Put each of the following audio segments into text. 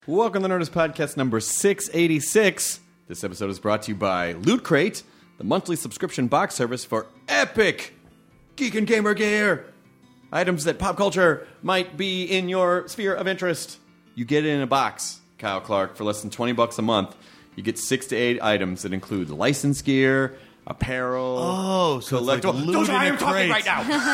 Welcome to the Nerdist Podcast number 686. This episode is brought to you by Loot Crate, the monthly subscription box service for epic geek and gamer gear. Items that pop culture might be in your sphere of interest. You get it in a box, Kyle Clark, for less than $20 a month. You get 6 to 8 items that include licensed gear, apparel, so collectible. It's like I am talking crate. right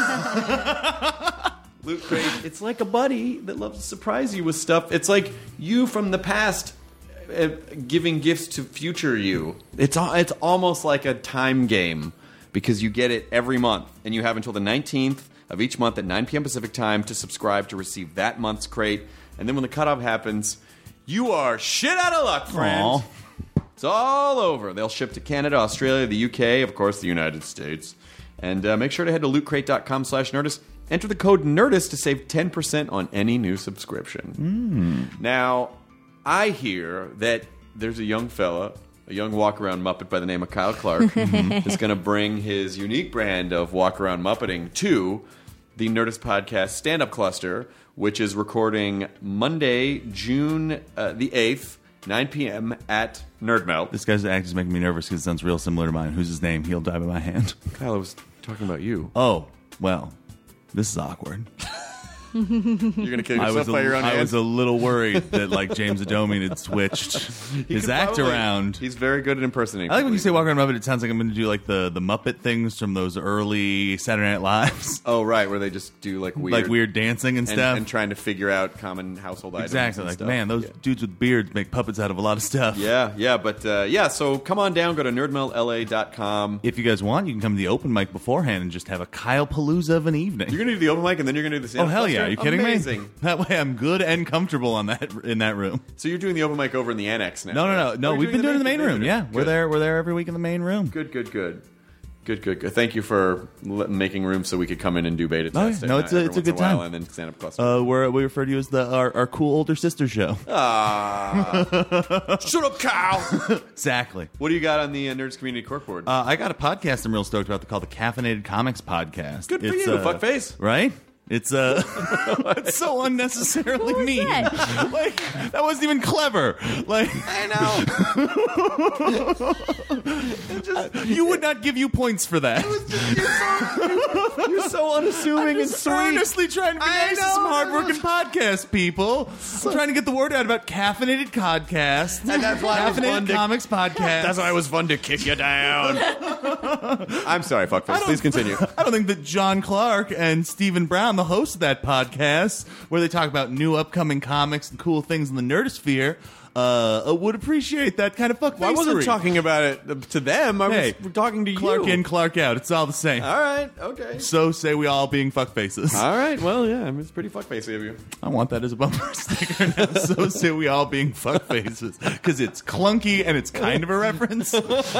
now. Loot Crate, it's like a buddy that loves to surprise you with stuff. It's like you from the past giving gifts to future you. It's almost like a time game because you get it every month, and you have until the 19th of each month at 9 p.m. Pacific time to subscribe to receive that month's crate. And then when the cutoff happens, you are shit out of luck, friend. Aww. It's all over. They'll ship to Canada, Australia, the UK, of course, the United States. And make sure to head to lootcrate.com/Nerdist. Enter the code NERDIST to save 10% on any new subscription. Now, I hear that there's a young fella, a young walk-around Muppet by the name of Kyle Clark, that's going to bring his unique brand of walk-around Muppeting to the Nerdist Podcast Stand-Up Cluster, which is recording Monday, June the 8th, 9 p.m. at Nerdmelt. This guy's act is making me nervous because it sounds real similar to mine. Who's his name? He'll die by my hand. Kyle, I was talking about you. Oh, well, this is awkward. You're going to kill yourself by your own hand? I was a little worried that like James Adomian had switched his act around. He's very good at impersonating. I like when you say walk around Muppet, it sounds like I'm going to do like the Muppet things from those early Saturday Night Lives. Oh, right, where they just do like weird dancing and stuff. And trying to figure out common household items. Exactly. And like, stuff. man, those dudes with beards make puppets out of a lot of stuff. Yeah, so come on down, go to nerdmeltla.com. If you guys want, you can come to the open mic beforehand and just have a Kyle Palooza of an evening. You're going to do the open mic and then you're going to do the stand-up Oh, hell cluster? yeah. Are you kidding Amazing. me? That way I'm good and comfortable in that room. So you're doing the open mic over in the annex now? No. We've been doing it in the main room. Yeah, we're there every week in the main room. Good. Thank you for making room so we could come in and do beta testing. No, it's a good time. And then stand-up cluster. We refer to you as our cool older sister show. Shut up, Kyle! Exactly. What do you got on the Nerds Community Corkboard? I got a podcast I'm real stoked about called the Caffeinated Comics Podcast. Good for you, fuckface. Right? It's it's so unnecessarily mean. That? Like that wasn't even clever. Like I know. You would not give you points for that. You're so unassuming and sweet. Earnestly trying to be nice to some hardworking podcast people. I'm trying to get the word out about caffeinated podcasts. And that's why it was fun Caffeinated Comics Podcast. That's why it was fun to kick you down. I'm sorry, fuckface. Please continue. I don't think that John Clark and Stephen Brown, the host of that podcast, where they talk about new upcoming comics and cool things in the nerdosphere, would appreciate that kind of fuckfacery. Well, I wasn't talking about it to them. I was talking to Clark you. in, Clark out. It's all the same. All right, okay. So say we all being fuckfaces. All right, well, yeah, it's pretty fuckfacey of you. I want that as a bumper sticker now. So say we all being fuckfaces. Because it's clunky and it's kind of a reference.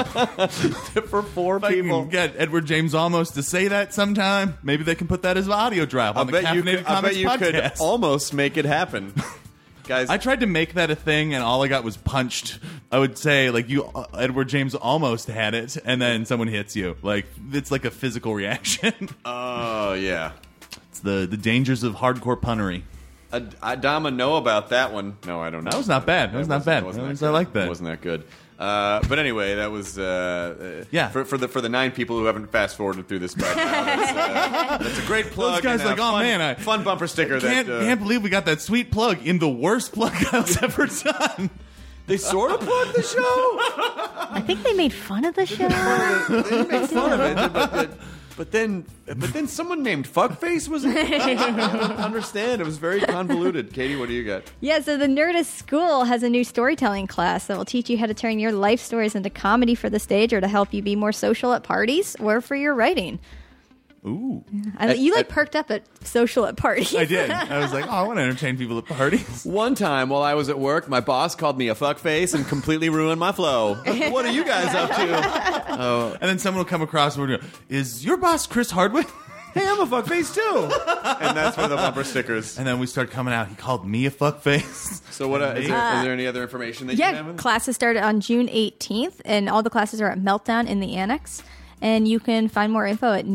For 4 If I people. can get Edward James Olmos to say that sometime, maybe they can put that as an audio drop on the Caffeinated I bet Comics you could podcast. almost make it happen. Guys, I tried to make that a thing, and all I got was punched. I would say, like, Edward James almost had it, and then someone hits you. Like, it's like a physical reaction. oh, yeah. It's the dangers of hardcore punnery. Adama know about that one. No, I don't know. That was not bad. That was not bad. I like that. It wasn't that good. But anyway, that was yeah. For the 9 people who haven't fast forwarded through this right now. That's a great plug. Those guys and like, fun, oh man, fun bumper sticker. Can't believe we got that sweet plug in the worst plug Kyle's ever done. They sort of plugged the show. I think they made fun of the show. They made fun of it, but then someone named Fuckface was. I don't understand. It was very convoluted. Katie, what do you got? Yeah, so the Nerdist School has a new storytelling class that will teach you how to turn your life stories into comedy for the stage, or to help you be more social at parties, or for your writing. Ooh. You perked up at social at parties. I did. I was like, oh, I want to entertain people at parties. One time while I was at work, my boss called me a fuckface and completely ruined my flow. What are you guys up to? Oh. And then someone will come across and go, is your boss Chris Hardwick? Hey, I'm a fuckface too. And that's where the bumper stickers. And then we start coming out. He called me a fuckface. So what? Is there any other information that you have? Classes started on June 18th, and all the classes are at Meltdown in the Annex. And you can find more info at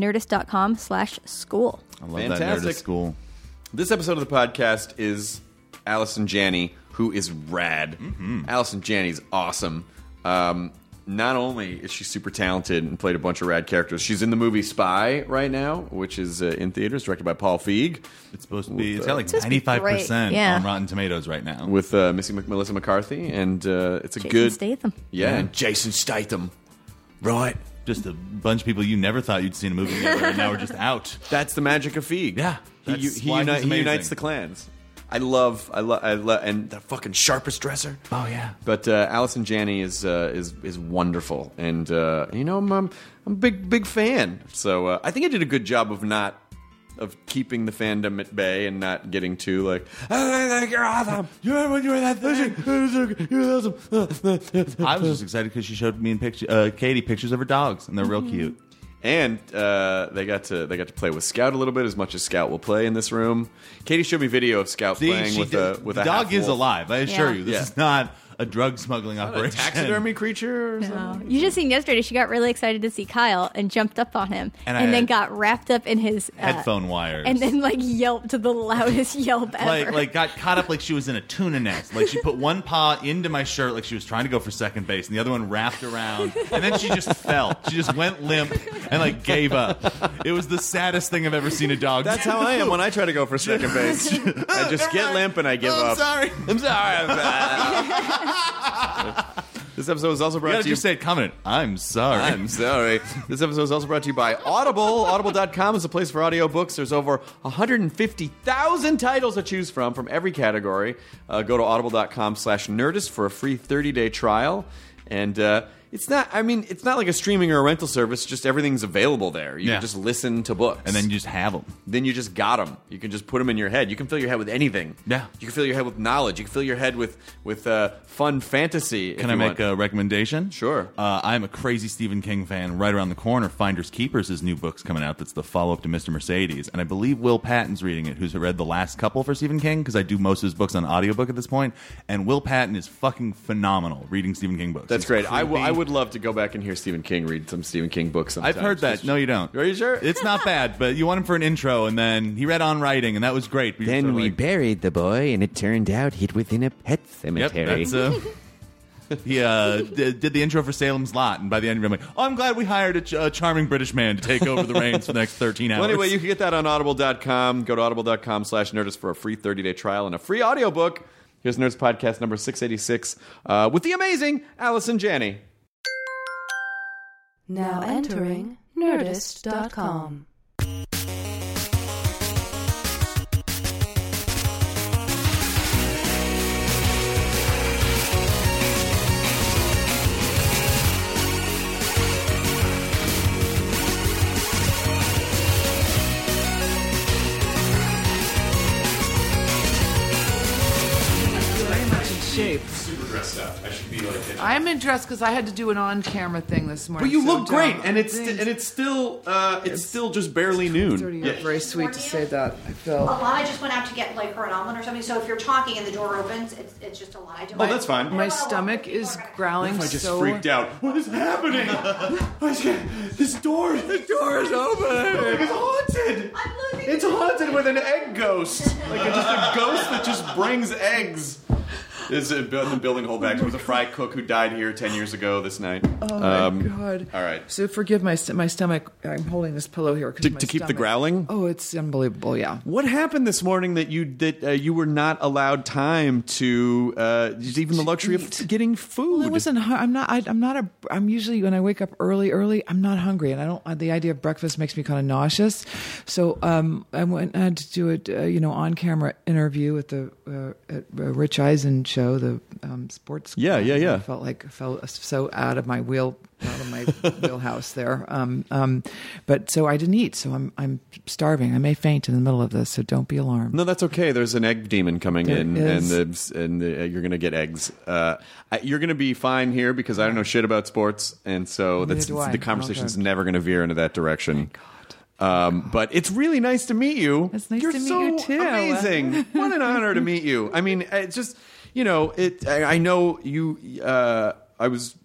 nerdist.com/school. I love Fantastic. that Nerdist School. This episode of the podcast is Allison Janney who is rad. Allison Janney's awesome. Not only is she super talented and played a bunch of rad characters, she's in the movie Spy right now, which is in theaters, directed by Paul Feig. It's supposed to be. It's got like supposed to be 95% great. Yeah. on Rotten Tomatoes right now. With Melissa McCarthy, and it's a Jason good Statham. Yeah, and Jason Statham. Right. Just a bunch of people you never thought you'd seen a movie together, and now we're just out. That's the magic of Feig. Yeah, he that's why he's he amazing. unites the clans. I love, and the fucking sharpest dresser. Oh yeah. But Allison Janney is wonderful, and I'm a big fan. So I think I did a good job of keeping the fandom at bay and not getting too like, oh, you're awesome. You remember when you were that thing? You're awesome. I was just excited because she showed me and Katie pictures of her dogs, and they're real cute. And they got to play with Scout a little bit, as much as Scout will play in this room. Katie showed me video of Scout playing with a the dog is half-wolf. alive. I assure Yeah. you, this Yeah. is not a drug smuggling A operation. taxidermy creature or something? No. You just seen yesterday, she got really excited to see Kyle and jumped up on him And and I- then got wrapped up in his Headphone wires. and then like yelped to the loudest yelp ever. like got caught up like she was in a tuna nest. Like she put one paw into my shirt like she was trying to go for second base, and the other one wrapped around, and then she just fell. She just went limp and like gave up. It was the saddest thing I've ever seen a dog. That's how I am when I try to go for second base. I just get limp and I give I'm up. sorry. I'm sorry. This episode is also You brought gotta to you. just say it confident. I'm sorry. I'm sorry. This episode is also brought to you by Audible. Audible.com is a place for audiobooks. There's over 150,000 titles to choose from every category. Go to audible.com/Nerdist for a free 30-day trial. And it's not like a streaming or a rental service. Just everything's available there. You Yeah. can just listen to books. And then you just have them. Then you just got them. You can just put them in your head. You can fill your head with anything. Yeah. You can fill your head with knowledge. You can fill your head with fun fantasy. Can I make a recommendation? Sure. I'm a crazy Stephen King fan. Right around the corner, Finders Keepers, his new book's coming out. That's the follow-up to Mr. Mercedes. And I believe Will Patton's reading it, who's read the last couple for Stephen King, because I do most of his books on audiobook at this point. And Will Patton is fucking phenomenal reading Stephen King books. That's He's great. creepy. I would love to go back and hear Stephen King read some Stephen King books sometimes. I've heard that. No, you don't. Are you sure? It's not bad, but you want him for an intro, and then he read On Writing, and that was great. But you're sort of like, buried the boy, and it turned out he'd within a pet Yep, that's he did the intro for Salem's Lot, and by the end, I'm like, oh, I'm glad we hired a charming British man to take over the reins for the next 13 hours. Well, anyway, you can get that on audible.com. Go to audible.com/Nerdist for a free 30-day trial and a free audiobook. Here's Nerds Podcast number 686 with the amazing Allison Janney. Now entering Nerdist.com. Very much in shape. Super dressed up. I should be like. I'm dressed because I had to do an on-camera thing this morning. But you so look great, don't- and it's still just barely noon. Sort of very sweet to say that. I feel. Alana just went out to get like her an omelet or something. So if you're talking and the door opens, it's just Alana. Oh, that's fine. My stomach is growling I just so. freaked out. What is happening? This door is open. It's haunted. I'm losing. It's haunted with an egg ghost, like just a ghost that just brings eggs. This is the building hold back. There was a fry cook who died here 10 years ago this night. Oh my god! All right. So forgive my stomach. I'm holding this pillow here To keep the growling? Oh, it's unbelievable. Yeah. What happened this morning that you were not allowed time to even the luxury of getting food? Well, I wasn't. I'm usually when I wake up early. I'm not hungry, and I don't. The idea of breakfast makes me kind of nauseous. So I had to do a on-camera interview at the at Rich Eisen show, the sports. Yeah. I felt so out of my wheelhouse there. But so I didn't eat. So I'm starving. I may faint in the middle of this. So don't be alarmed. No, that's okay. There's an egg demon coming There in, is. and you're going to get eggs. You're going to be fine here because I don't know shit about sports, and so Neither do I. the conversation's Okay. never going to veer into that direction. But it's really nice to meet you. It's nice You're to meet so you, too. amazing. What an honor to meet you. I mean, it's just I know you. I was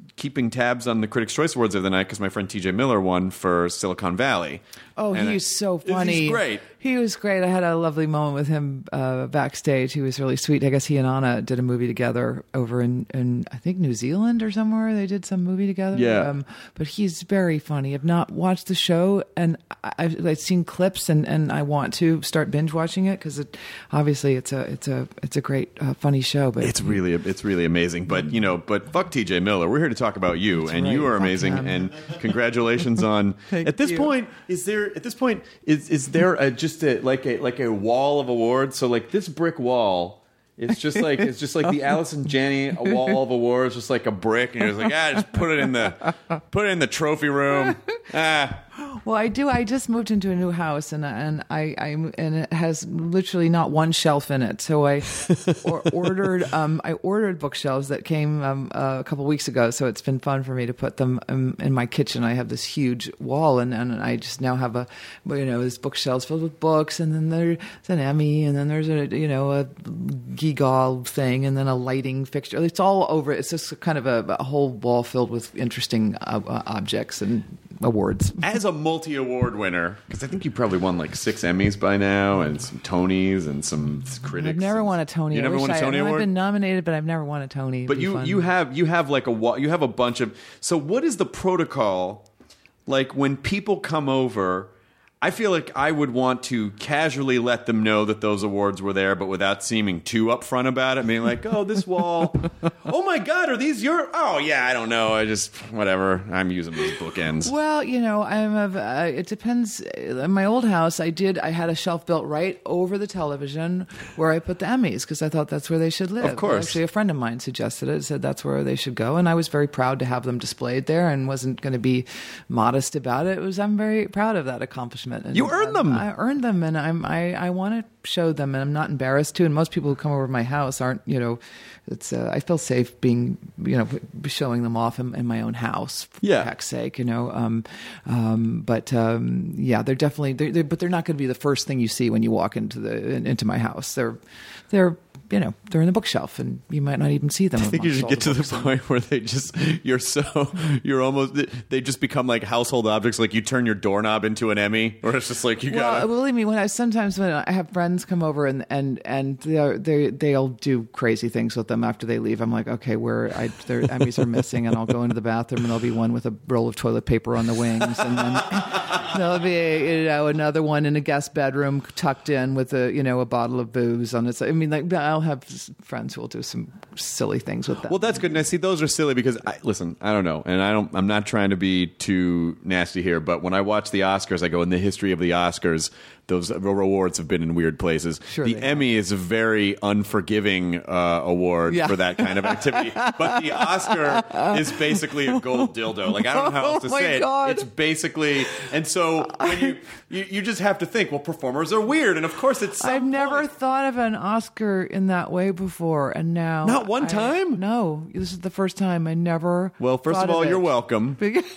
keeping tabs on the Critics' Choice Awards the other night because my friend TJ Miller won for Silicon Valley. Oh, And he's so funny. He's great. He was great. I had a lovely moment with him backstage. He was really sweet. I guess he and Anna did a movie together over in I think New Zealand or somewhere. They did some movie together. Yeah. But he's very funny. I've not watched the show, and I've seen clips, and I want to start binge watching it because obviously it's a great funny show. But It's really amazing. But but fuck TJ Miller. We're here to talk about you, That's and right. you are Fuck amazing. him. And congratulations on. Thank At this you. point, is there just a wall of awards? So like this brick wall. It's just like the Allison Janney wall of awards, just like a brick, and you're just like, just put it in the trophy room. Well, I do. I just moved into a new house, and it has literally not one shelf in it. So I ordered bookshelves that came a couple weeks ago. So it's been fun for me to put them in my kitchen. I have this huge wall, and I just now have this bookshelves filled with books, and then there's an Emmy, and then there's a Giggle thing, and then a lighting fixture. It's all over. It's just kind of a whole wall filled with interesting objects and awards. As a multi-award winner, because I think you probably won like 6 Emmys by now, and some Tonys, and some critics. I've never won a Tony. You never won a Tony Award? I've been nominated, but I've never won a Tony. But you have like you have a bunch of. So what is the protocol? Like when people come over, I feel like I would want to casually let them know that those awards were there, but without seeming too upfront about it. Being like, oh, this wall. Oh my God, are these your? Oh yeah, I don't know. I just whatever. I'm using those bookends. Well, it depends. In my old house, I had a shelf built right over the television where I put the Emmys because I thought that's where they should live. Of course. Actually, a friend of mine suggested it, said that's where they should go, and I was very proud to have them displayed there and wasn't going to be modest about it. I'm very proud of that accomplishment. And, You earned them. I earned them, and I want to show them, and I'm not embarrassed to. And most people who come over to my house aren't. It's I feel safe being showing them off in my own house. For heck's sake, But they're definitely. But they're not going to be the first thing you see when you walk into my house. They're in the bookshelf, and you might not even see them. I think you should get to the point where they just they just become like household objects. Like you turn your doorknob into an Emmy, or it's just like you got. Well, believe me, when I have friends come over and they'll do crazy things with them after they leave. I'm like, okay, their Emmys are missing, and I'll go into the bathroom and there'll be one with a roll of toilet paper on the wings, and then there'll be another one in a guest bedroom tucked in with a bottle of booze on it. I mean, like I'll have friends who will do some silly things with that. Well, that's good. And I see those are silly because I don't know, and I'm not trying to be too nasty here, but when I watch the Oscars, I go in the history of the Oscars. Those awards have been in weird places. Sure the Emmy is a very unforgiving award for that kind of activity. But the Oscar is basically a gold dildo. Like, I don't know how else to say God. it. It's basically... And so when you just have to think, well, performers are weird. And of course, it's I've never thought of an Oscar in that way before, and now... Not one time? No. This is the first time. I never Well, first thought of all, it. you're welcome.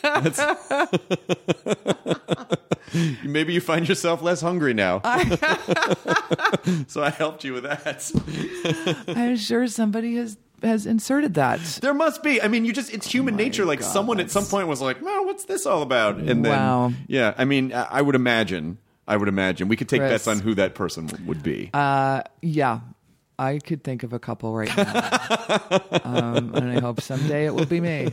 Maybe you find yourself less hungry now. So I helped you with that. I'm sure somebody has inserted that. There must be. I mean, it's human nature. Like someone at some point was like, "Well, what's this all about?" And then, Wow. yeah. I mean, I would imagine. We could take Chris. bets on who that person would be. Yeah. I could think of a couple right now. And I hope someday it will be me.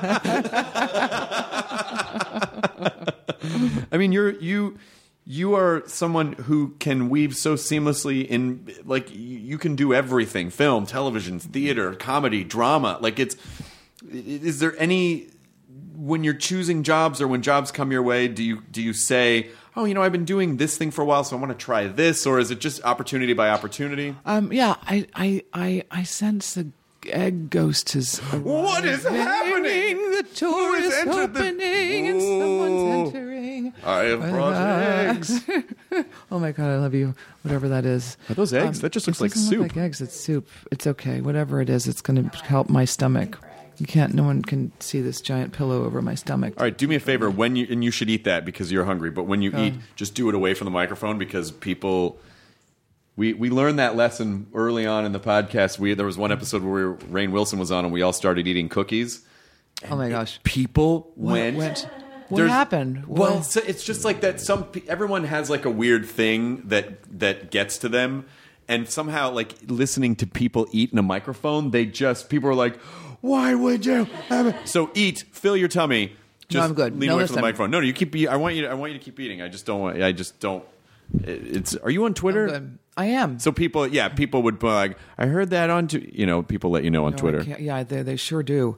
I mean, you are someone who can weave so seamlessly in, like, you can do everything: film, television, theater, comedy, drama. Like, is there any, when you're choosing jobs or when jobs come your way, do you say, oh, I've been doing this thing for a while, so I want to try this, or is it just opportunity by opportunity? Yeah, I sense the egg ghost has arrived. What is happening? The tour is entered the- opening and someone's entering. I have brought eggs. Oh my God, I love you. Whatever that is. Are those eggs? That just looks it like doesn't soup. Look like eggs. It's soup. It's okay. Whatever it is, it's going to help my stomach. No one can see this giant pillow over my stomach. All right, do me a favor and you should eat that because you're hungry. But when you eat, just do it away from the microphone because people. We learned that lesson early on in the podcast. There was one episode where Rainn Wilson was on and we all started eating cookies. Oh my gosh. People What went. What There's- happened? Well, What- so it's just like that. Everyone has like a weird thing that gets to them, and somehow like listening to people eat in a microphone, people are like, "Why would you?" So eat, fill your tummy. Just I'm good. Lean No, away from the listen. microphone. No, you keep. I want you to keep eating. I just don't. It's. Are you on Twitter? Good. I am. So people would be like, I heard that on, people let you know on No, I Twitter. can't- Yeah, they sure do.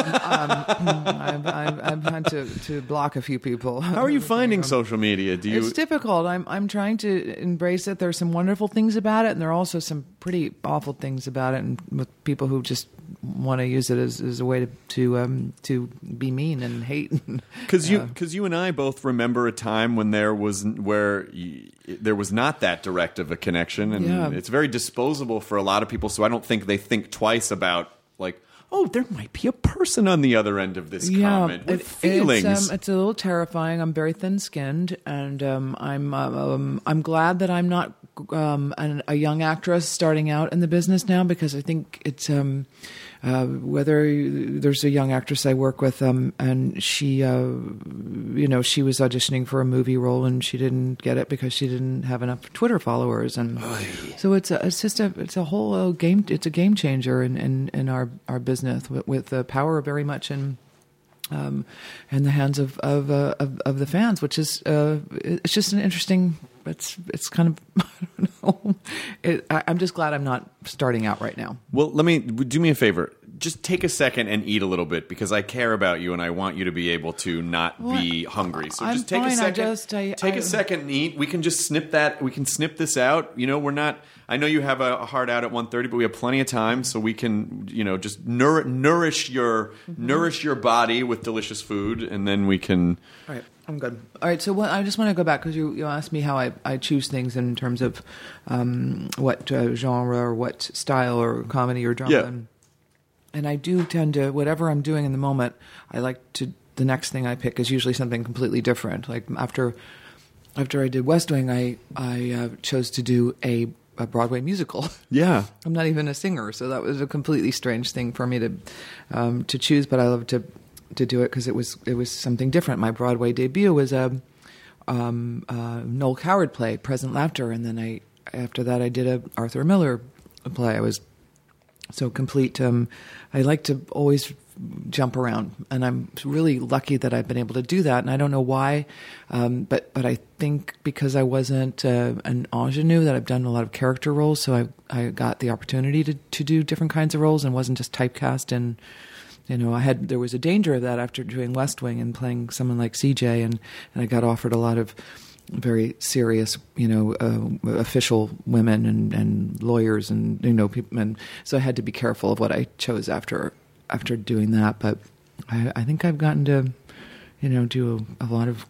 I've had to block a few people. How are you finding social media? Do you? It's difficult. I'm trying to embrace it. There's some wonderful things about it, and there are also some pretty awful things about it, and with people who just want to use it as a way to be mean and hate. Because you and I both remember a time when there was not that direct of a connection, and Yeah. it's very disposable for a lot of people. So I don't think they think twice about like, oh, there might be a person on the other end of this comment with feelings. It's a little terrifying. I'm very thin-skinned, and I'm glad that I'm not a young actress starting out in the business now, because I think it's there's a young actress I work with, and she she was auditioning for a movie role and she didn't get it because she didn't have enough Twitter followers, and so it's a whole game. It's a game changer in our business with the power very much in the hands of the fans, which is it's just an interesting. It's kind of I don't know. I'm just glad I'm not starting out right now. Well, do me a favor. Just take a second and eat a little bit, because I care about you and I want you to be able to not be hungry. So I'm just take fine. a second. Take I- a second and eat. We can just snip that. We can snip this out. We're not. I know you have a hard out at 1:30, but we have plenty of time, so we can just nourish your body with delicious food, and then we can. All right, I'm good. All right, so I just want to go back because you asked me how I choose things in terms of what genre or what style or comedy or drama. Yeah. And I do tend to, whatever I'm doing in the moment, I like to, the next thing I pick is usually something completely different. Like after I did West Wing, I chose to do a Broadway musical. Yeah. I'm not even a singer, so that was a completely strange thing for me to choose. But I love to do it because it was something different. My Broadway debut was a Noel Coward play, Present Laughter, and then after that I did a Arthur Miller play. I was so complete. I like to always jump around, and I'm really lucky that I've been able to do that. And I don't know why, but I think because I wasn't an ingenue, that I've done a lot of character roles, so I got the opportunity to do different kinds of roles and wasn't just typecast. And there was a danger of that after doing West Wing and playing someone like CJ, and I got offered a lot of very serious, official women and lawyers and people, and so I had to be careful of what I chose after doing that. But I think I've gotten to, do a lot of,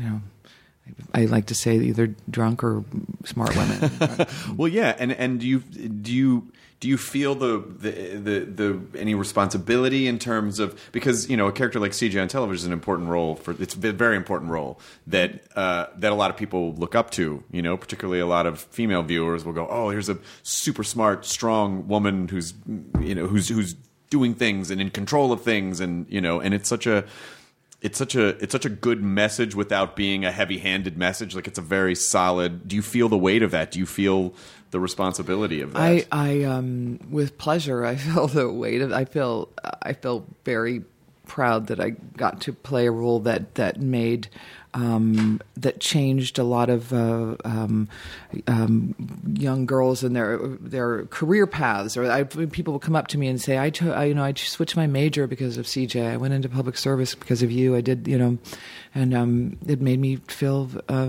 I like to say either drunk or smart women. Well, yeah, and do you feel the any responsibility in terms of, because a character like CJ on television is an important role it's a very important role that a lot of people look up to, particularly a lot of female viewers will go, oh, here's a super smart, strong woman who's doing things and in control of things, and and it's such a good message without being a heavy-handed message. Like, it's a very solid. Do you feel the weight of that? Do you feel the responsibility of that? I with pleasure. I feel the weight of. I feel very proud that I got to play a role that made. That changed a lot of young girls and their career paths. Or people will come up to me and say, I switched my major because of CJ. I went into public service because of you. I did, and it made me feel.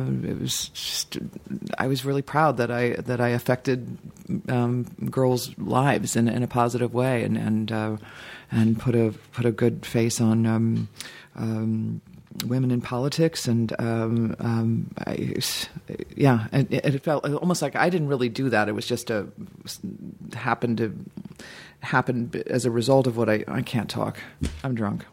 I was really proud that I affected girls' lives in a positive way, and put a good face on. Women in politics, and it felt almost like I didn't really do that. It was just happened to happen as a result of what I can't talk. I'm drunk.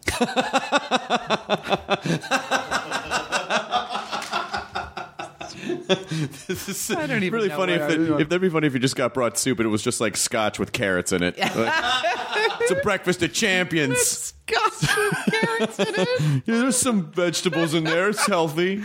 This is I don't even really know funny. what I was doing. If that'd be funny if you just got brought soup and it was just like scotch with carrots in it. Like, it's a breakfast of champions. God. carrots in it. Yeah, there's some vegetables in there. It's healthy.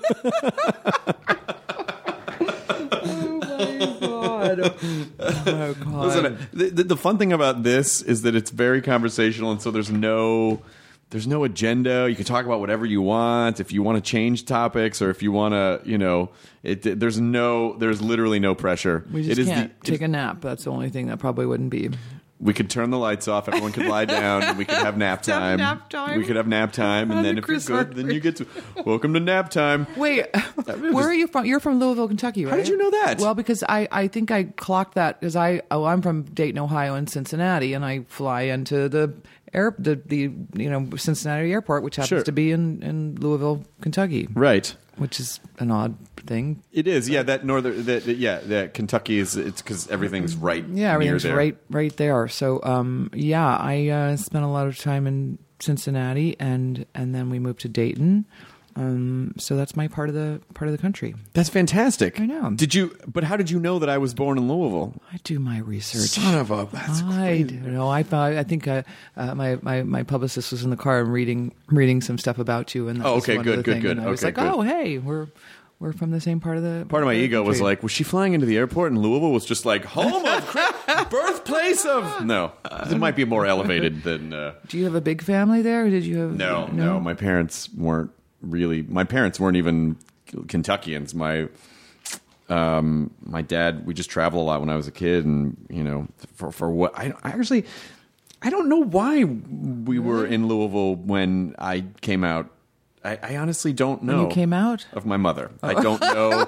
Oh, God. Listen, the fun thing about this is that it's very conversational, and so there's no agenda. You can talk about whatever you want. If you want to change topics, or if you want to, there's literally no pressure. We just can't take a nap. That's the only thing that probably wouldn't be. We could turn the lights off. Everyone could lie down. And we could have nap time. nap time. We could have nap time, and then if you're good, then you get to welcome to nap time. Wait, where are you from? You're from Louisville, Kentucky, right? How did you know that? Well, because I think I clocked that because I'm from Dayton, Ohio, and Cincinnati, and I fly into the Cincinnati airport, which happens Sure. to be in Louisville, Kentucky, Right. which is an odd thing. It is, yeah. That Kentucky is. It's because everything's right. Yeah, everything's near there. right there. So, I spent a lot of time in Cincinnati, and then we moved to Dayton. So that's my part of the country. That's fantastic. I know. But how did you know that I was born in Louisville? I do my research. Son of a. That's I don't know. I think my publicist was in the car and reading some stuff about you, and that was okay, one good, of the good, things, good. And I was Okay, like, good. oh, hey, we're from the same part of the. Part of my ego was country. like, was she flying into the airport and Louisville was just like home of birthplace of? No, it might be more elevated than. Do you have a big family there? Or did you have? No. My parents weren't even Kentuckians. My dad. We just traveled a lot when I was a kid, and for what I don't know why we were in Louisville when I came out. I honestly don't know. When you came out? Of my mother. I don't know.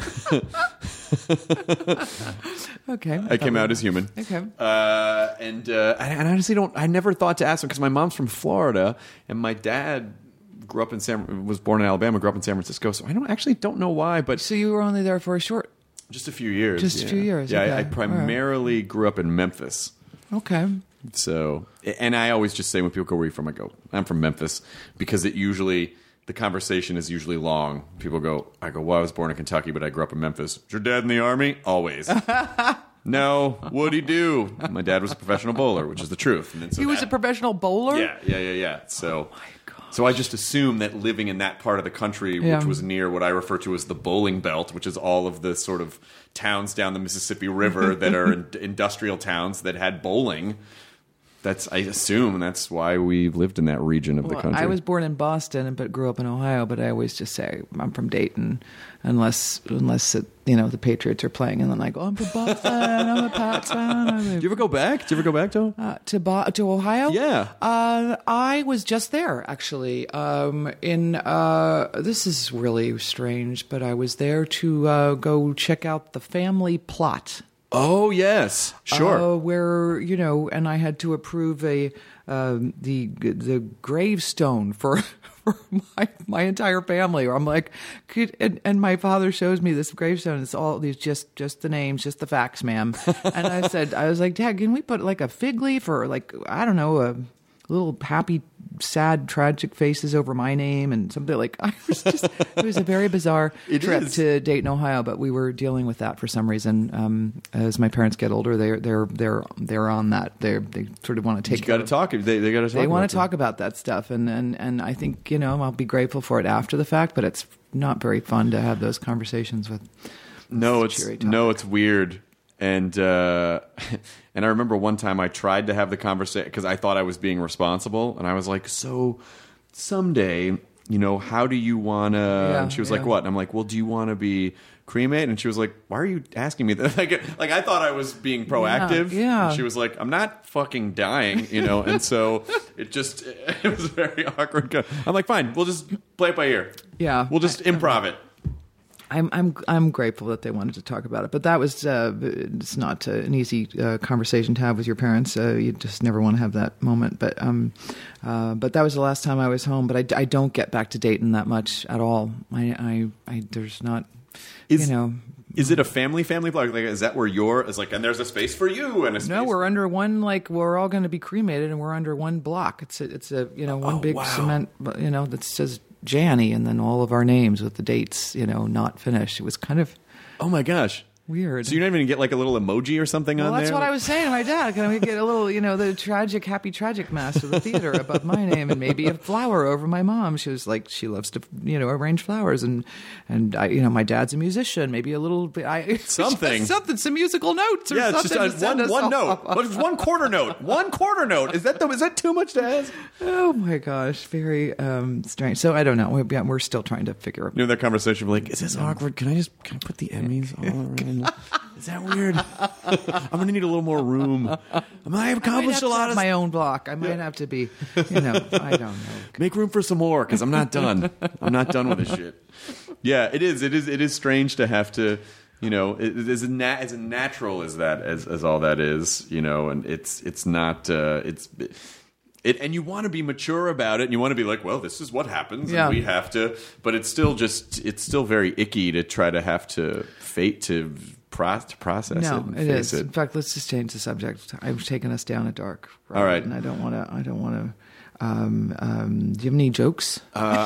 Okay. I came out as human. Okay. And I honestly don't. I never thought to ask him because my mom's from Florida and my dad grew up was born in Alabama, grew up in San Francisco. So I don't know why, but So you were only there for just a few years. Just a few years, Yeah, okay. I primarily grew up in Memphis. Okay. So, and I always just say when people go, "Where are you from?" I go, "I'm from Memphis," because the conversation is usually long. People go, I go, "Well, I was born in Kentucky, but I grew up in Memphis." "Is your dad in the army?" Always. "No, what'd he do?" "My dad was a professional bowler," which is the truth. And then, so He was a professional bowler? Yeah. So, so I just assume that living in that part of the country, Yeah. which was near what I refer to as the bowling belt, which is all of the sort of towns down the Mississippi River that are industrial towns that had bowling. I assume that's why we lived in that region of the country. I was born in Boston, but grew up in Ohio. But I always just say I'm from Dayton, unless the Patriots are playing, and then I go, "I'm from Boston. I'm a Pats fan." Did you ever go back? Did you ever go back to To Ohio? Yeah. I was just there actually. This is really strange, but I was there to go check out the family plot. Oh yes, sure. Where and I had to approve the gravestone for my entire family. Or I'm like, and my father shows me this gravestone. It's all these just the names, just the facts, ma'am. And I was like, "Dad, can we put like a fig leaf or like I don't know a little happy, sad, tragic faces over my name and something like?" It was a very bizarre trip to Dayton, Ohio, but we were dealing with that for some reason. As my parents get older, they're on that. They sort of want to take. You got to talk. They got to talk. They want to talk about that stuff, and I think I'll be grateful for it after the fact, but it's not very fun to have those conversations with. It's weird. And and I remember one time I tried to have the conversation because I thought I was being responsible, and I was like, "So someday, how do you want to?" And she was like, "What?" And I'm like, "Well, do you want to be cremated?" And she was like, "Why are you asking me that?" Like I thought I was being proactive. Yeah. And she was like, "I'm not fucking dying," And so it was very awkward. I'm like, "Fine, we'll just play it by ear. Yeah. We'll just improv it." I'm grateful that they wanted to talk about it, but that was it's not an easy conversation to have with your parents. You just never want to have that moment. But that was the last time I was home. But I don't get back to Dayton that much at all. I there's not. Is it a family block? Like, is that where and there's a space for you and a space? No, we're under one. Like we're all going to be cremated, and we're under one block. It's a one big cement. That says Janny, and then all of our names with the dates, not finished. It was kind of. Oh my gosh! Weird. So you don't even get like a little emoji or something Well, on there? that's what I was saying to my dad. Can we get a little, the happy tragic mass of the theater above my name, and maybe a flower over my mom? She was like, she loves to, arrange flowers, and I, my dad's a musician. Maybe a little bit, Something, some musical notes, or it's something. just one note. What's 1 quarter note? 1 quarter note. Is that too much to ask? Oh my gosh, very strange. So I don't know. We're still trying to figure out. That conversation, like, is this awkward? Can I put the Emmys all around? Is that weird? I'm going to need a little more room. I've accomplished a lot of my own block. I might have to be, I don't know. Make room for some more, because I'm not done. I'm not done with this shit. Yeah, it is strange to have to, as natural as that, as all that is, and it's not, and you want to be mature about it, and you want to be like, well, this is what happens, and we have to, but it's still very icky to try to have to process it. No, and it face is. it. In fact, let's just change the subject. I've taken us down a dark road. All right. And I don't want to. Do you have any jokes?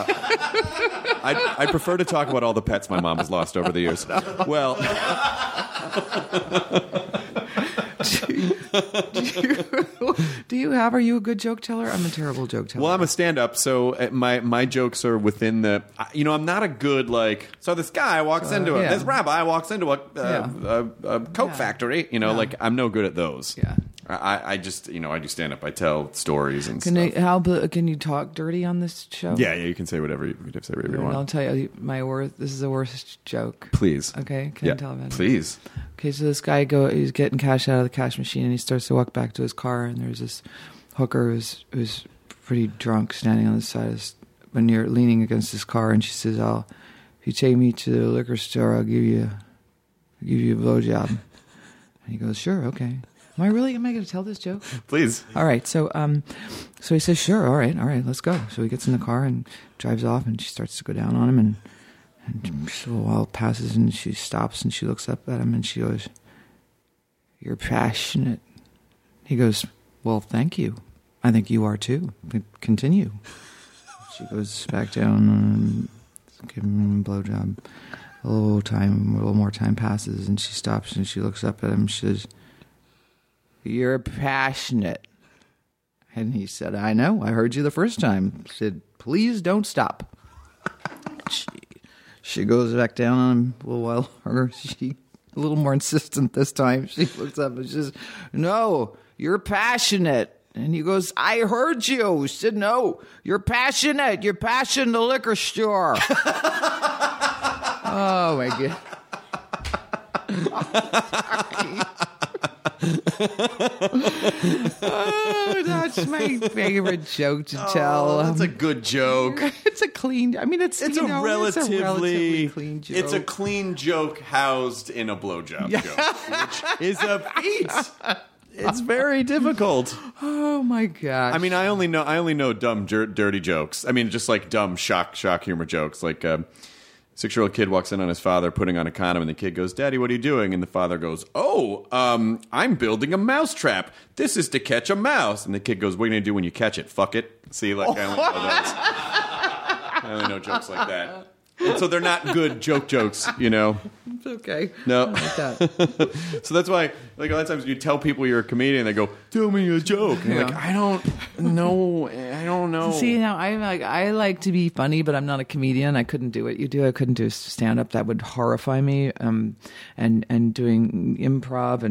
I prefer to talk about all the pets my mom has lost over the years. Well, Are you a good joke teller? I'm a terrible joke teller. well, I'm a stand-up, so my jokes are within the. I'm not a good So this guy walks into this rabbi walks into a coke factory. Like I'm no good at those. Yeah. I just I do stand-up. I tell stories and Can stuff. can you talk dirty on this show? Yeah, you can say whatever you want. I'll tell you this is the worst joke. Please. Okay, can I tell about it? Please. Okay, so this guy he's getting cash out of the cash machine, and he starts to walk back to his car, and there's this hooker who's pretty drunk standing on the side near leaning against his car, and she says, if you take me to the liquor store, I'll give you a blowjob. And he goes, sure, okay. Am I going to tell this joke? Please. All right, so he says, sure, all right, let's go. So he gets in the car and drives off, and she starts to go down on him, and so a while passes, and she stops, and she looks up at him, and she goes, you're passionate. He goes, well, thank you. I think you are too. Continue. She goes back down and gives him a blowjob. A little more time passes, and she stops, and she looks up at him, and she says, you're passionate. And he said, I know, I heard you the first time. She said, please don't stop. She goes back down on him a little while longer. She a little more insistent this time. She looks up and she says, no, you're passionate. And he goes, I heard you. She said, no, you're passionate. You're passionate the liquor store. Oh, my God. Oh, that's my favorite joke to tell. That's a good joke. It's a clean. I mean, it's a relatively clean joke. It's a clean joke housed in a blowjob joke, which is a feat. It's very difficult. Oh my gosh! I mean, I only know dumb, dirty jokes. I mean, just like dumb shock humor jokes, like. 6-year-old kid walks in on his father putting on a condom, and the kid goes, Daddy, what are you doing? And the father goes, I'm building a mousetrap. This is to catch a mouse. And the kid goes, what are you going to do when you catch it? Fuck it. See, like, I only know those. I only know jokes like that. And so they're not good jokes, It's okay. No. I like that. So that's why, like, a lot of times you tell people you're a comedian, they go, tell me a joke. And you're like, I don't know. See, now I like to be funny, but I'm not a comedian. I couldn't do what you do. I couldn't do stand up. That would horrify me. And doing improv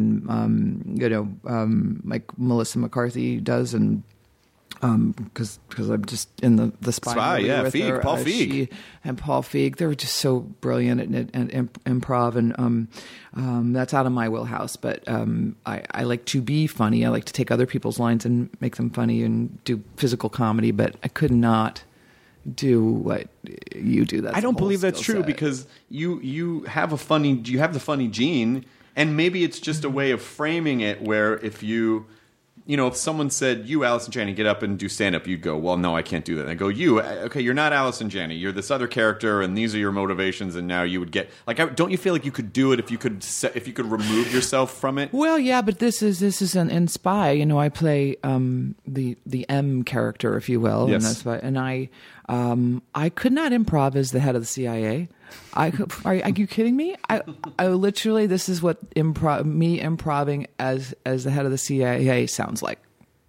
and like Melissa McCarthy does, and because I'm just in the Spy yeah, with Feig, her, Paul Feig. And Paul Feig, they were just so brilliant at improv, and that's out of my wheelhouse. But I like to be funny. I like to take other people's lines and make them funny and do physical comedy. But I could not do what you do. That's I don't believe that's true because you have the funny gene, and maybe it's just a way of framing it where if you. If someone said, you, Allison Janney, get up and do stand-up, you'd go, well, no, I can't do that. And I go, you're not Allison Janney. You're this other character, and these are your motivations, and now you would get... Like, don't you feel like you could do it if you could remove yourself from it? Well, yeah, but this is in Spy. I play the M character, if you will. Yes. And I could not improv as the head of the CIA. Are you kidding me? I literally, this is what improving as the head of the CIA sounds like.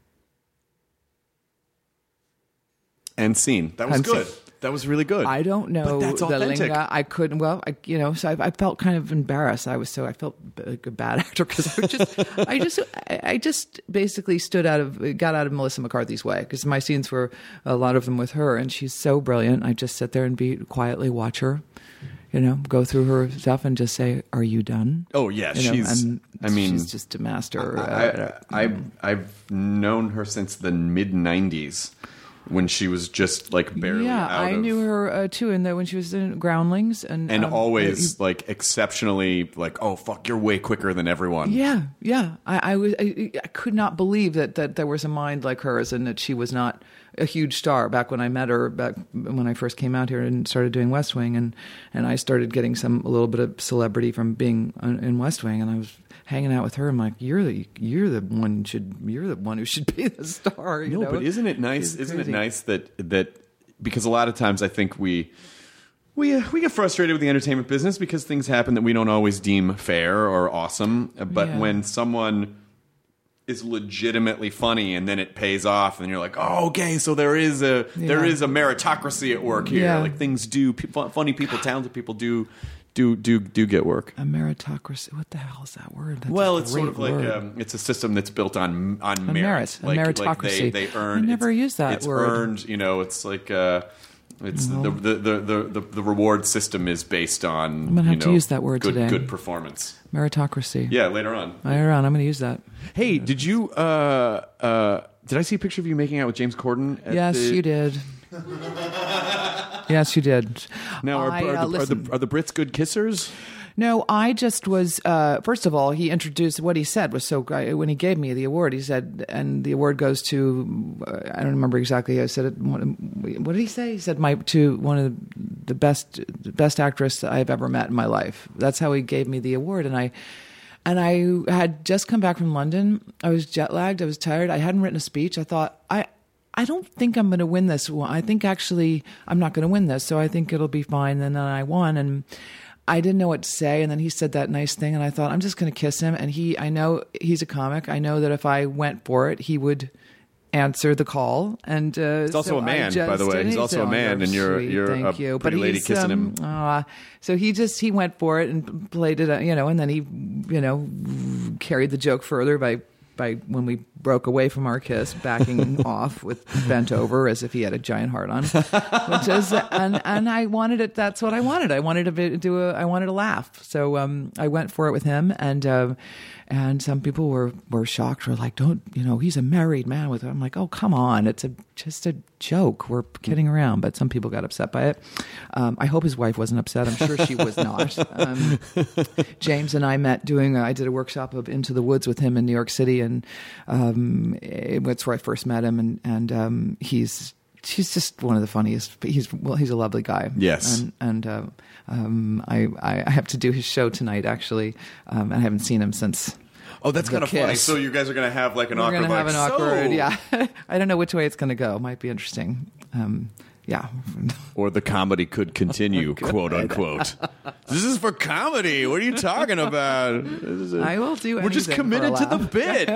And scene. That was And good. scene. That was really good. I don't know But that's the authentic. linga. I couldn't. Well, so I felt kind of embarrassed. I felt like a bad actor because I just basically got out of Melissa McCarthy's way because my scenes were a lot of them with her, and she's so brilliant. I just sit there and quietly watch her, go through her stuff and just say, "Are you done?" Oh yeah, she's she's just a master. I've known her since the mid '90s when she was just like barely out I of, knew her too, and when she was in Groundlings, and always like exceptionally like, oh fuck, you're way quicker than everyone. Yeah. I could not believe that there was a mind like hers, and that she was not a huge star back when I met her, back when I first came out here and started doing West Wing, and I started getting a little bit of celebrity from being in West Wing, and I was hanging out with her. I'm like, you're the one who should be the star. You know? But isn't it nice? Isn't it nice that because a lot of times I think we get frustrated with the entertainment business because things happen that we don't always deem fair or awesome. But when someone is legitimately funny and then it pays off and you're like, oh, okay, so there is a meritocracy at work here. Yeah. Like things do, funny people, talented people do get work. A meritocracy. What the hell is that word? That's It's sort of like it's a system that's built on merit. merit. A meritocracy. Like they earn. I never used that it's word. Earned. It's like the reward system is based on. I'm gonna have to use that word today. Good performance. Meritocracy. Yeah, later on. Later on, I'm going to use that. Hey, did you? Did I see a picture of you making out with James Corden? Yes, you did. Yes, you did. Now, are the Brits good kissers? No, I just was. First of all, he introduced what he said was so great. When he gave me the award, he said, and the award goes to I don't remember exactly. I said it. What did he say? He said to one of the best actress I've ever met in my life. That's how he gave me the award, and I had just come back from London. I was jet lagged. I was tired. I hadn't written a speech. I thought I don't think I'm going to win this one. I think actually I'm not going to win this, so I think it'll be fine. And then I won, and I didn't know what to say. And then he said that nice thing, and I thought I'm just going to kiss him. And I know he's a comic. I know that if I went for it, he would answer the call. And he's also a man, by the way. He's also a man, and you're a pretty lady kissing him. So he went for it and played it, and then he, carried the joke further by when we broke away from our kiss, backing off with bent over as if he had a giant heart on, which is, and I wanted it. That's what I wanted. I wanted I wanted to laugh. So I went for it with him, and some people were shocked. Were like, "Don't he's a married man with her." I'm like, "Oh, come on! It's just a joke. We're kidding around." But some people got upset by it. I hope his wife wasn't upset. I'm sure she was not. James and I met I did a workshop of Into the Woods with him in New York City, and that's where I first met him. And he's just one of the funniest. He's a lovely guy. Yes. And I have to do his show tonight, actually. I haven't seen him since. Oh, that's kind of funny. So you guys are going to have like an awkward. We're going to have an awkward. Yeah. I don't know which way it's going to go. Might be interesting. Yeah. Or the comedy could continue, quote unquote. This is for comedy. What are you talking about? I will do anything. We're just committed to the bit.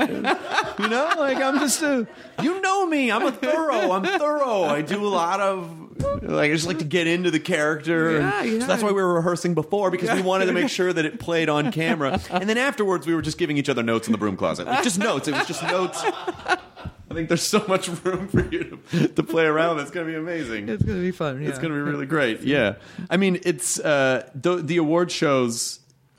I'm just you know me. I'm thorough. I do a lot of I just like to get into the character. Yeah. So that's why we were rehearsing before, because we wanted to make sure that it played on camera. And then afterwards we were just giving each other notes in the broom closet. Like, just notes. It was just notes. I think there's so much room for you to play around. It's going to be amazing. It's going to be fun. Yeah. It's going to be really great. Yeah. I mean, it's the award shows,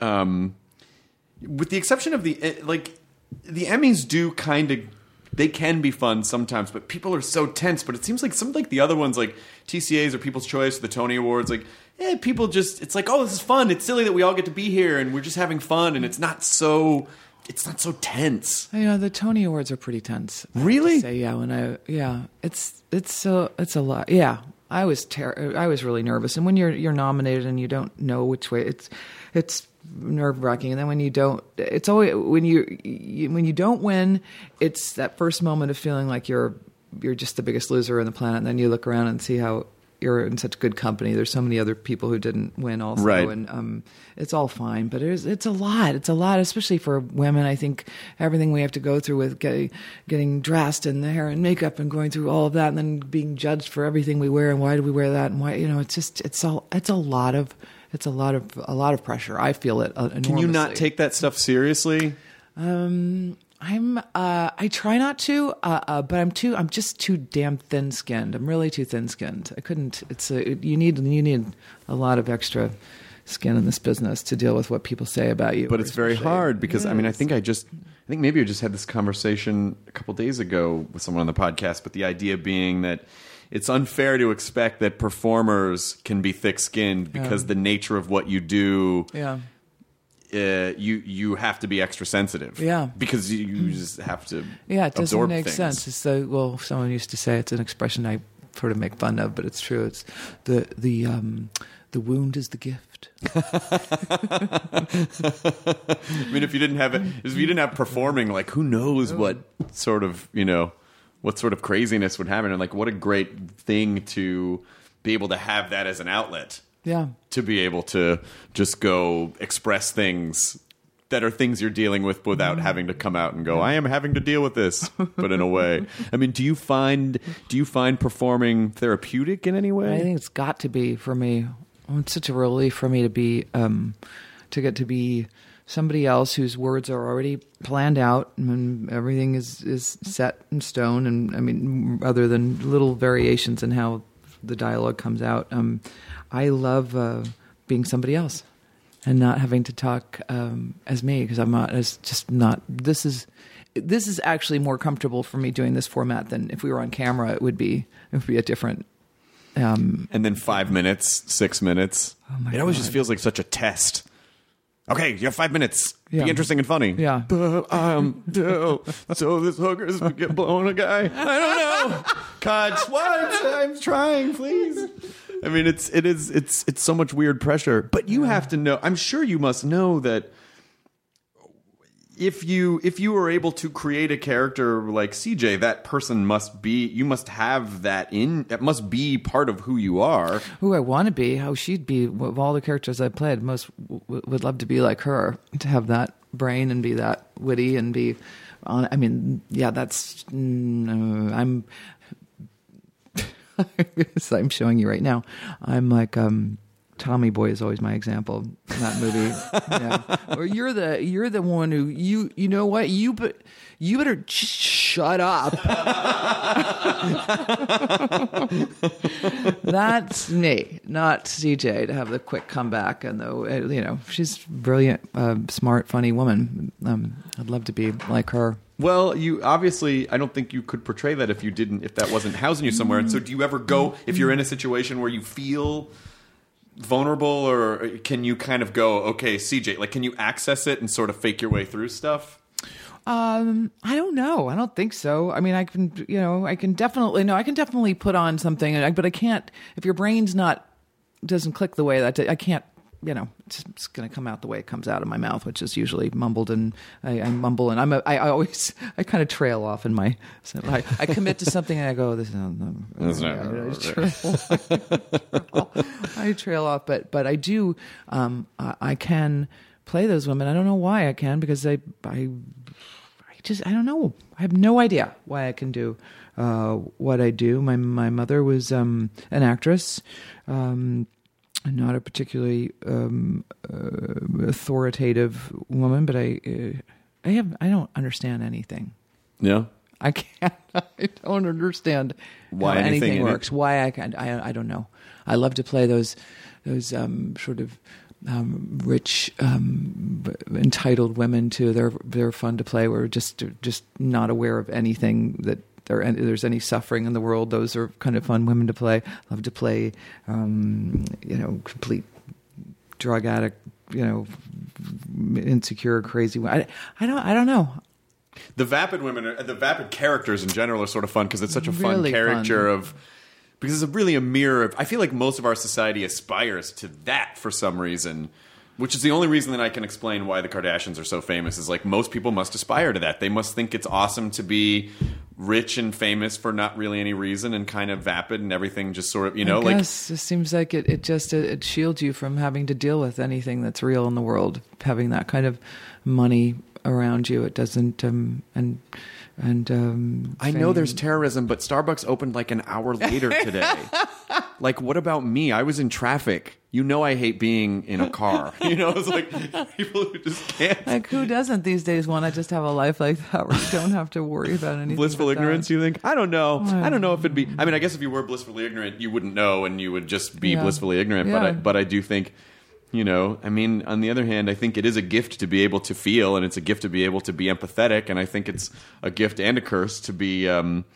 with the exception of the Emmys do kind of, they can be fun sometimes, but people are so tense. But it seems like some the other ones, like TCAs or People's Choice, the Tony Awards, people just, it's like, oh, this is fun. It's silly that we all get to be here and we're just having fun, and it's not so tense. The Tony Awards are pretty tense. Really? It's a lot. Yeah, I was really nervous, and when you're nominated and you don't know which way, it's nerve-wracking. And then when you don't, it's always when you don't win, it's that first moment of feeling like you're just the biggest loser on the planet, and then you look around and see how you're in such good company. There's so many other people who didn't win also, Right. and it's all fine. But it's a lot. It's a lot, especially for women. I think everything we have to go through with getting dressed and the hair and makeup and going through all of that, and then being judged for everything we wear and why do we wear that and why, it's a lot of pressure. I feel it enormously. Can you not take that stuff seriously? I try not to, but I'm just too damn thin-skinned. I'm really too thin-skinned. I couldn't. You need a lot of extra skin in this business to deal with what people say about you. But it's very hard because, I mean, I think maybe I just had this conversation a couple days ago with someone on the podcast, but the idea being that it's unfair to expect that performers can be thick-skinned because the nature of what you do, you have to be extra sensitive. Yeah. Because you just have to it doesn't absorb make things. sense. It's someone used to say, it's an expression I sort of make fun of, but it's true. It's the wound is the gift. I mean, if you didn't have performing, like, who knows what sort of craziness would happen, and like, what a great thing to be able to have that as an outlet. Yeah. To be able to just go express things that are things you're dealing with without having to come out and go, I am having to deal with this, but in a way. I mean, do you find performing therapeutic in any way? I think it's got to be for me. It's such a relief for me to be to get to be somebody else whose words are already planned out and everything is set in stone. And I mean, other than little variations in how the dialogue comes out, I love being somebody else and not having to talk as me, because I'm not as just not. This is actually more comfortable for me doing this format than if we were on camera. It would be a different. And then 5 minutes, 6 minutes. Oh my it always God. just feels like such a test. Okay, you have 5 minutes. Yeah. Be interesting and funny. Yeah. But so this hooker's get blowing a guy. I don't know. Cut. What? I'm trying, please. I mean, it's so much weird pressure. But you have to know. I'm sure you must know that if you were able to create a character like CJ, that person must be. You must have that in. That must be part of who you are. Who I want to be, how she'd be. Of all the characters I played, most would love to be like her, to have that brain and be that witty and be on. I mean, yeah, that's. I'm showing you right now. I'm like Tommy Boy is always my example in that movie. Yeah. Or you're the one who you know what you better shut up. That's me, not CJ, to have the quick comeback. And she's brilliant, smart, funny woman. I'd love to be like her. Well, you obviously, I don't think you could portray that if that wasn't housing you somewhere. And so do you ever go, if you're in a situation where you feel vulnerable, or can you kind of go, okay, CJ, like, can you access it and sort of fake your way through stuff? I don't know. I don't think so. I mean, I can definitely put on something, but I can't, if your brain's doesn't click the way that I can't, it's going to come out the way it comes out of my mouth, which is usually mumbled, and I mumble, and I kind of trail off in my. I commit to something and I go, this is I trail off, but I do. I can play those women. I don't know why I can, because I don't know. I have no idea why I can do what I do. My mother was an actress. Not a particularly authoritative woman, but I don't understand anything. Yeah, I can't. I don't understand why how anything works. Why I can't. I don't know. I love to play those sort of rich, entitled women too. They're fun to play. We're just not aware of anything that. There's any suffering in the world. Those are kind of fun women to play. Love to play, complete drug addict, insecure, crazy. I don't know. The vapid women, the vapid characters in general are sort of fun because it's such a fun Really caricature fun. because it's really a mirror of. I feel like most of our society aspires to that for some reason. Which is the only reason that I can explain why the Kardashians are so famous is like most people must aspire to that. They must think it's awesome to be rich and famous for not really any reason and kind of vapid and everything just sort of, I guess it seems like it shields you from having to deal with anything that's real in the world. Having that kind of money around you, it doesn't I know there's terrorism, but Starbucks opened like an hour later today. Like, what about me? I was in traffic. You know I hate being in a car. It's like people who just can't. Like, who doesn't these days want to just have a life like that where you don't have to worry about anything? Blissful like ignorance, that? you think? I don't know. I don't know if it'd be... I mean, I guess if you were blissfully ignorant, you wouldn't know and you would just be blissfully ignorant. Yeah. But I do think... I mean, on the other hand, I think it is a gift to be able to feel, and it's a gift to be able to be empathetic, and I think it's a gift and a curse to be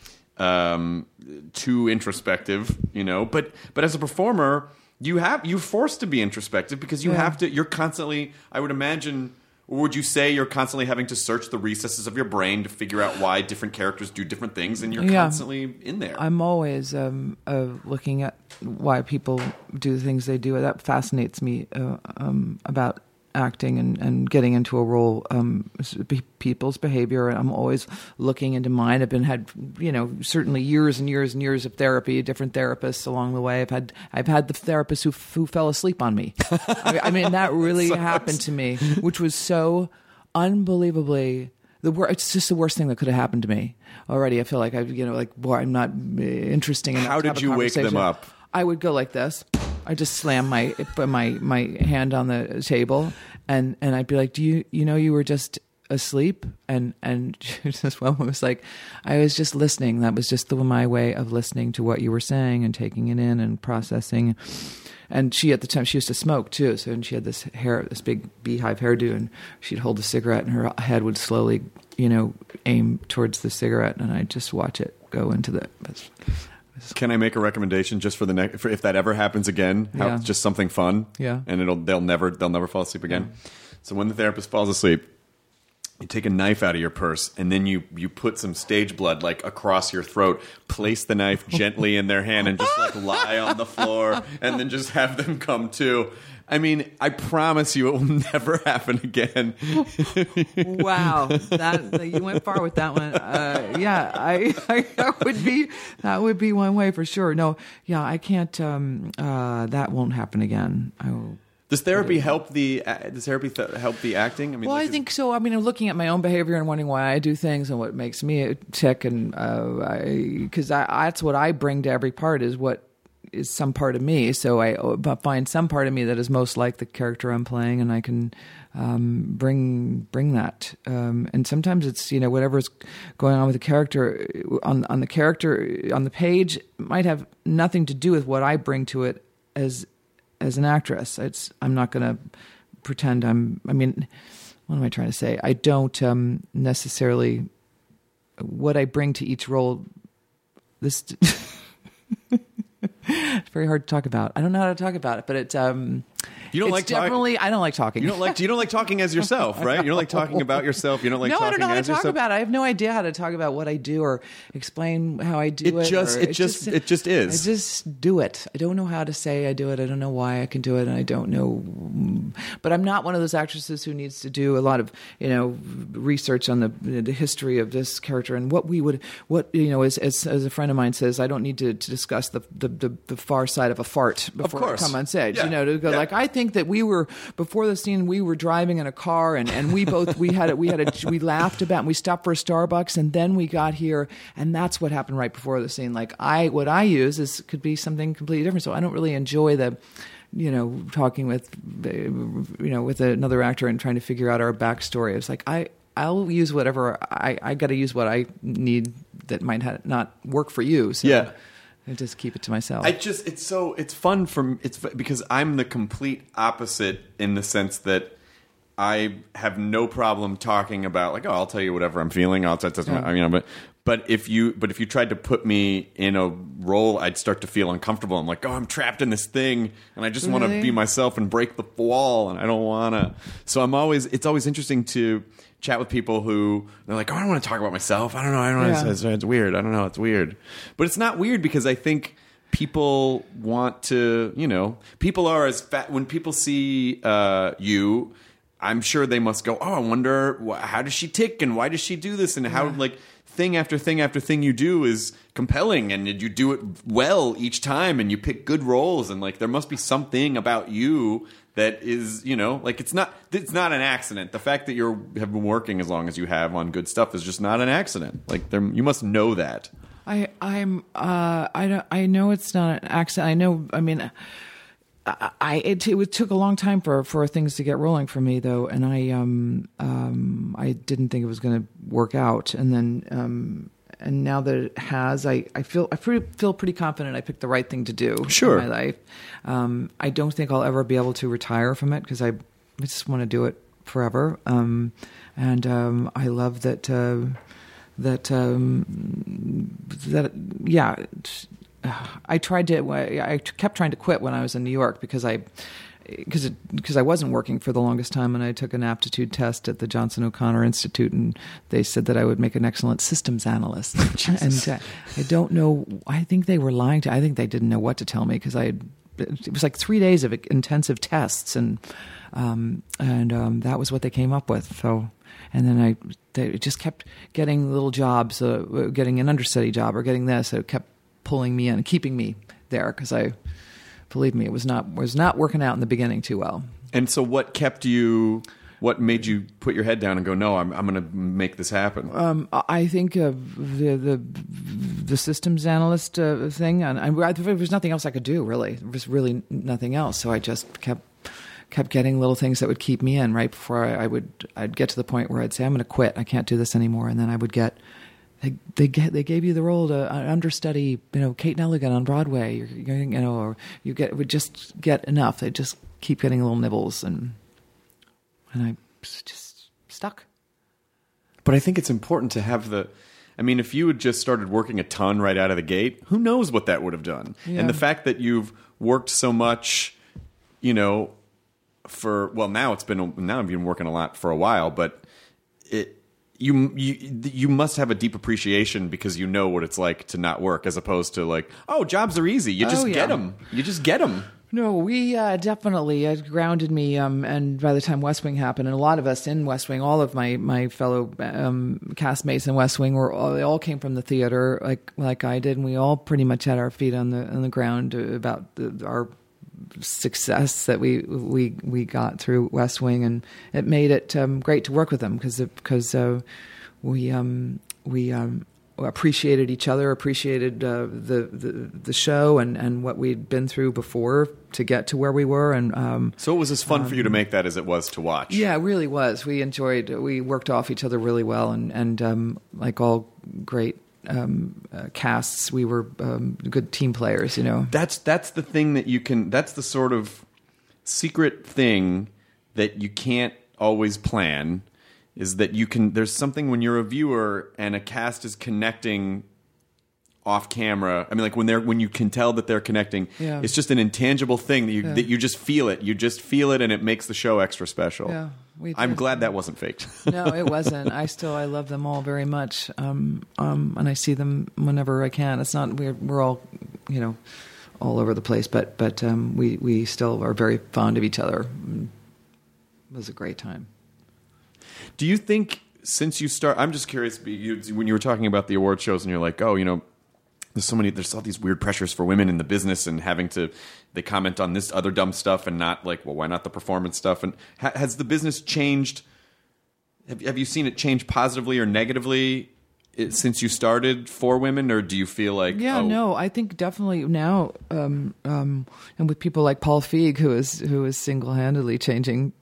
too introspective, But as a performer, you're forced to be introspective because you have to. You're constantly. I would imagine. Or would you say you're constantly having to search the recesses of your brain to figure out why different characters do different things, and you're constantly in there? I'm always looking at why people do the things they do. That fascinates me about acting and getting into a role, people's behavior. And I'm always looking into mine. I've had certainly years and years and years of therapy, different therapists along the way. I've had the therapist who fell asleep on me. I mean, that really happened to me, which was so unbelievably it's just the worst thing that could have happened to me already. I feel like I'm not interesting enough. How did you wake them up? I would go like this. I just slam my hand on the table, and I'd be like, "Do you were just asleep?" And this woman was like, "I was just listening. That was just my way of listening to what you were saying and taking it in and processing." And she, at the time, she used to smoke too. So, and she had this big beehive hairdo, and she'd hold a cigarette, and her head would slowly, aim towards the cigarette, and I'd just watch it go into the. Can I make a recommendation just for the next? If that ever happens again, just something fun, and they'll never fall asleep again. Yeah. So when the therapist falls asleep, you take a knife out of your purse, and then you put some stage blood like across your throat. Place the knife gently in their hand, and just like lie on the floor, and then just have them come to. I mean, I promise you, it will never happen again. Wow, you went far with that one. That would be one way for sure. No, I can't. That won't happen again. Does therapy help the acting? I mean, I think so. I mean, I'm looking at my own behavior and wondering why I do things and what makes me tick, and because that's what I bring to every part is what is some part of me. So I find some part of me that is most like the character I'm playing, and I can bring that. And sometimes it's whatever's going on with the character on the page might have nothing to do with what I bring to it as an actress. I'm not going to pretend what am I trying to say? I don't necessarily what I bring to each role. This. It's very hard to talk about. I don't know how to talk about it, but it's you don't like definitely. I don't like talking. You don't like talking as yourself, right? You don't like talking about yourself. You don't like. No, talking I don't know how to talk yourself. about it. I have no idea how to talk about what I do or explain how I do it. It just is. I just do it. I don't know how to say I do it. I don't know why I can do it, and I don't know. But I'm not one of those actresses who needs to do a lot of research on the history of this character and as a friend of mine says, I don't need to discuss the far side of a fart before I come on stage. Yeah. To go like I think that we were before the scene we were driving in a car and we laughed about and we stopped for a Starbucks and then we got here and that's what happened right before the scene. Like what I use could be something completely different. So I don't really enjoy the talking with with another actor and trying to figure out our backstory. It's like I'll use whatever I got to use what I need that might not work for you. So. Yeah. I just keep it to myself. It's fun because I'm the complete opposite in the sense that I have no problem talking about I'll tell you whatever I'm feeling. But if you tried to put me in a role, I'd start to feel uncomfortable. I'm like, I'm trapped in this thing, and I just want to be myself and break the wall, and I don't want to. So it's always interesting to chat with people who they're like, I don't want to talk about myself. I don't know. It's weird. I don't know. It's weird, but it's not weird because I think people want to, people are as fat when people see you. I'm sure they must go, oh, I wonder how does she tick and why does she do this and how like thing after thing after thing you do is compelling and you do it well each time and you pick good roles and like there must be something about you that is, like it's not an accident. The fact that you have been working as long as you have on good stuff is just not an accident. Like you must know that. I know it's not an accident. It took a long time for things to get rolling for me though, and I didn't think it was going to work out, and then and now that it has, I feel pretty confident I picked the right thing to do Sure. in my life. I don't think I'll ever be able to retire from it because I just want to do it forever, and I love that I kept trying to quit when I was in New York because I wasn't working for the longest time, and I took an aptitude test at the Johnson O'Connor Institute, and they said that I would make an excellent systems analyst. And I don't know. I think they were lying to. I think they didn't know what to tell me because it was like 3 days of intensive tests, and that was what they came up with. So. And then they just kept getting little jobs, getting an understudy job or getting this. It kept pulling me in and keeping me there because believe me, it was not working out in the beginning too well. And so what made you put your head down and go, no, I'm going to make this happen? I think the systems analyst thing, and there was nothing else I could do, really. There was really nothing else. So I just kept getting little things that would keep me in right before I'd get to the point where I'd say, I'm going to quit. I can't do this anymore. And then I would get, they gave you the role to understudy, Kate Nelligan on Broadway, or would just get enough. They just keep getting little nibbles and I was just stuck. But I think it's important to have if you had just started working a ton right out of the gate, who knows what that would have done? Yeah. And the fact that you've worked so much, now I've been working a lot for a while, but you must have a deep appreciation because you know what it's like to not work, as opposed to like, oh, jobs are easy. You just get them. You just get them. No, we definitely grounded me. And by the time West Wing happened, and a lot of us in West Wing, all of my fellow castmates in West Wing they all came from the theater, like I did, and we all pretty much had our feet on the ground about our success that we got through West Wing, and it made it great to work with them because we appreciated each other, appreciated the show and what we'd been through before to get to where we were. And so it was as fun for you to make that as it was to watch. Yeah, it really was. We worked off each other really well, and like all great casts, we were good team players. That's the thing that's the sort of secret thing that you can't always plan, is that there's something when you're a viewer and a cast is connecting off camera. When you can tell that they're connecting, it's just an intangible thing that you just feel it. You just feel it, and it makes the show extra special. Yeah, I'm glad that wasn't faked. No, it wasn't. I love them all very much, and I see them whenever I can. It's not we're all all over the place, but we still are very fond of each other. It was a great time. Do you think since you I'm just curious, when you were talking about the award shows and you're like, oh, there's all these weird pressures for women in the business and they comment on this other dumb stuff and not like, well, why not the performance stuff? And has the business changed? Have you seen it change positively or negatively since you started for women, or do you feel like? Yeah, no, I think definitely now, and with people like Paul Feig, who is single-handedly changing,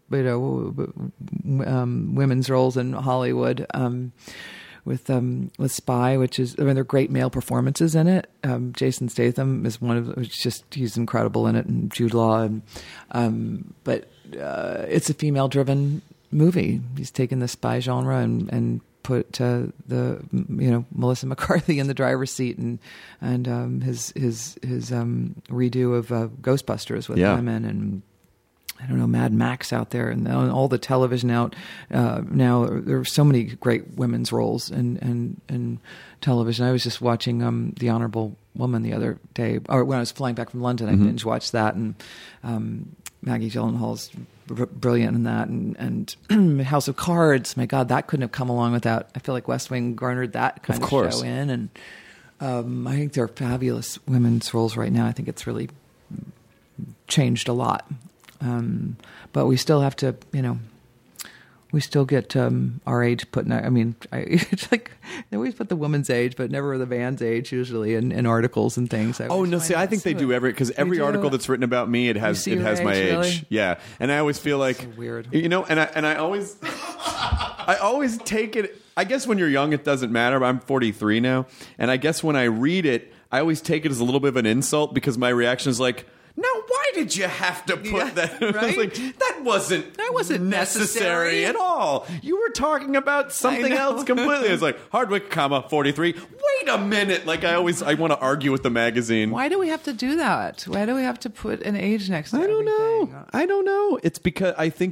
women's roles in Hollywood. With Spy, which is, they're great male performances in it. Jason Statham is one of them. He's incredible in it, and Jude Law. But it's a female-driven movie. He's taken the spy genre and put Melissa McCarthy in the driver's seat, and his redo of Ghostbusters with women, and I don't know, Mad Max out there, and all the television out now. There are so many great women's roles in television. I was just watching The Honorable Woman the other day, or when I was flying back from London, I binge watched that, and Maggie Gyllenhaal's brilliant in that, and House of Cards. My God, that couldn't have come along without. I feel like West Wing garnered that kind of show in, and I think they're fabulous women's roles right now. I think it's really changed a lot, but we still have to, we still get our age put in. I mean, it's like they always put the woman's age, but never the man's age usually in articles and things. I think they do because every article that's written about me, it has my age. Really? Yeah, and I always feel like so weird. And I always I always take it. I guess when you're young, it doesn't matter. But I'm 43 now, and I guess when I read it, I always take it as a little bit of an insult because my reaction is like, now, why did you have to put that? Right? I was like, that wasn't necessary at all. You were talking about something else completely. It's like Hardwick, 43. Wait a minute. Like I want to argue with the magazine. Why do we have to do that? Why do we have to put an age next to I don't everything? know. I don't know. It's because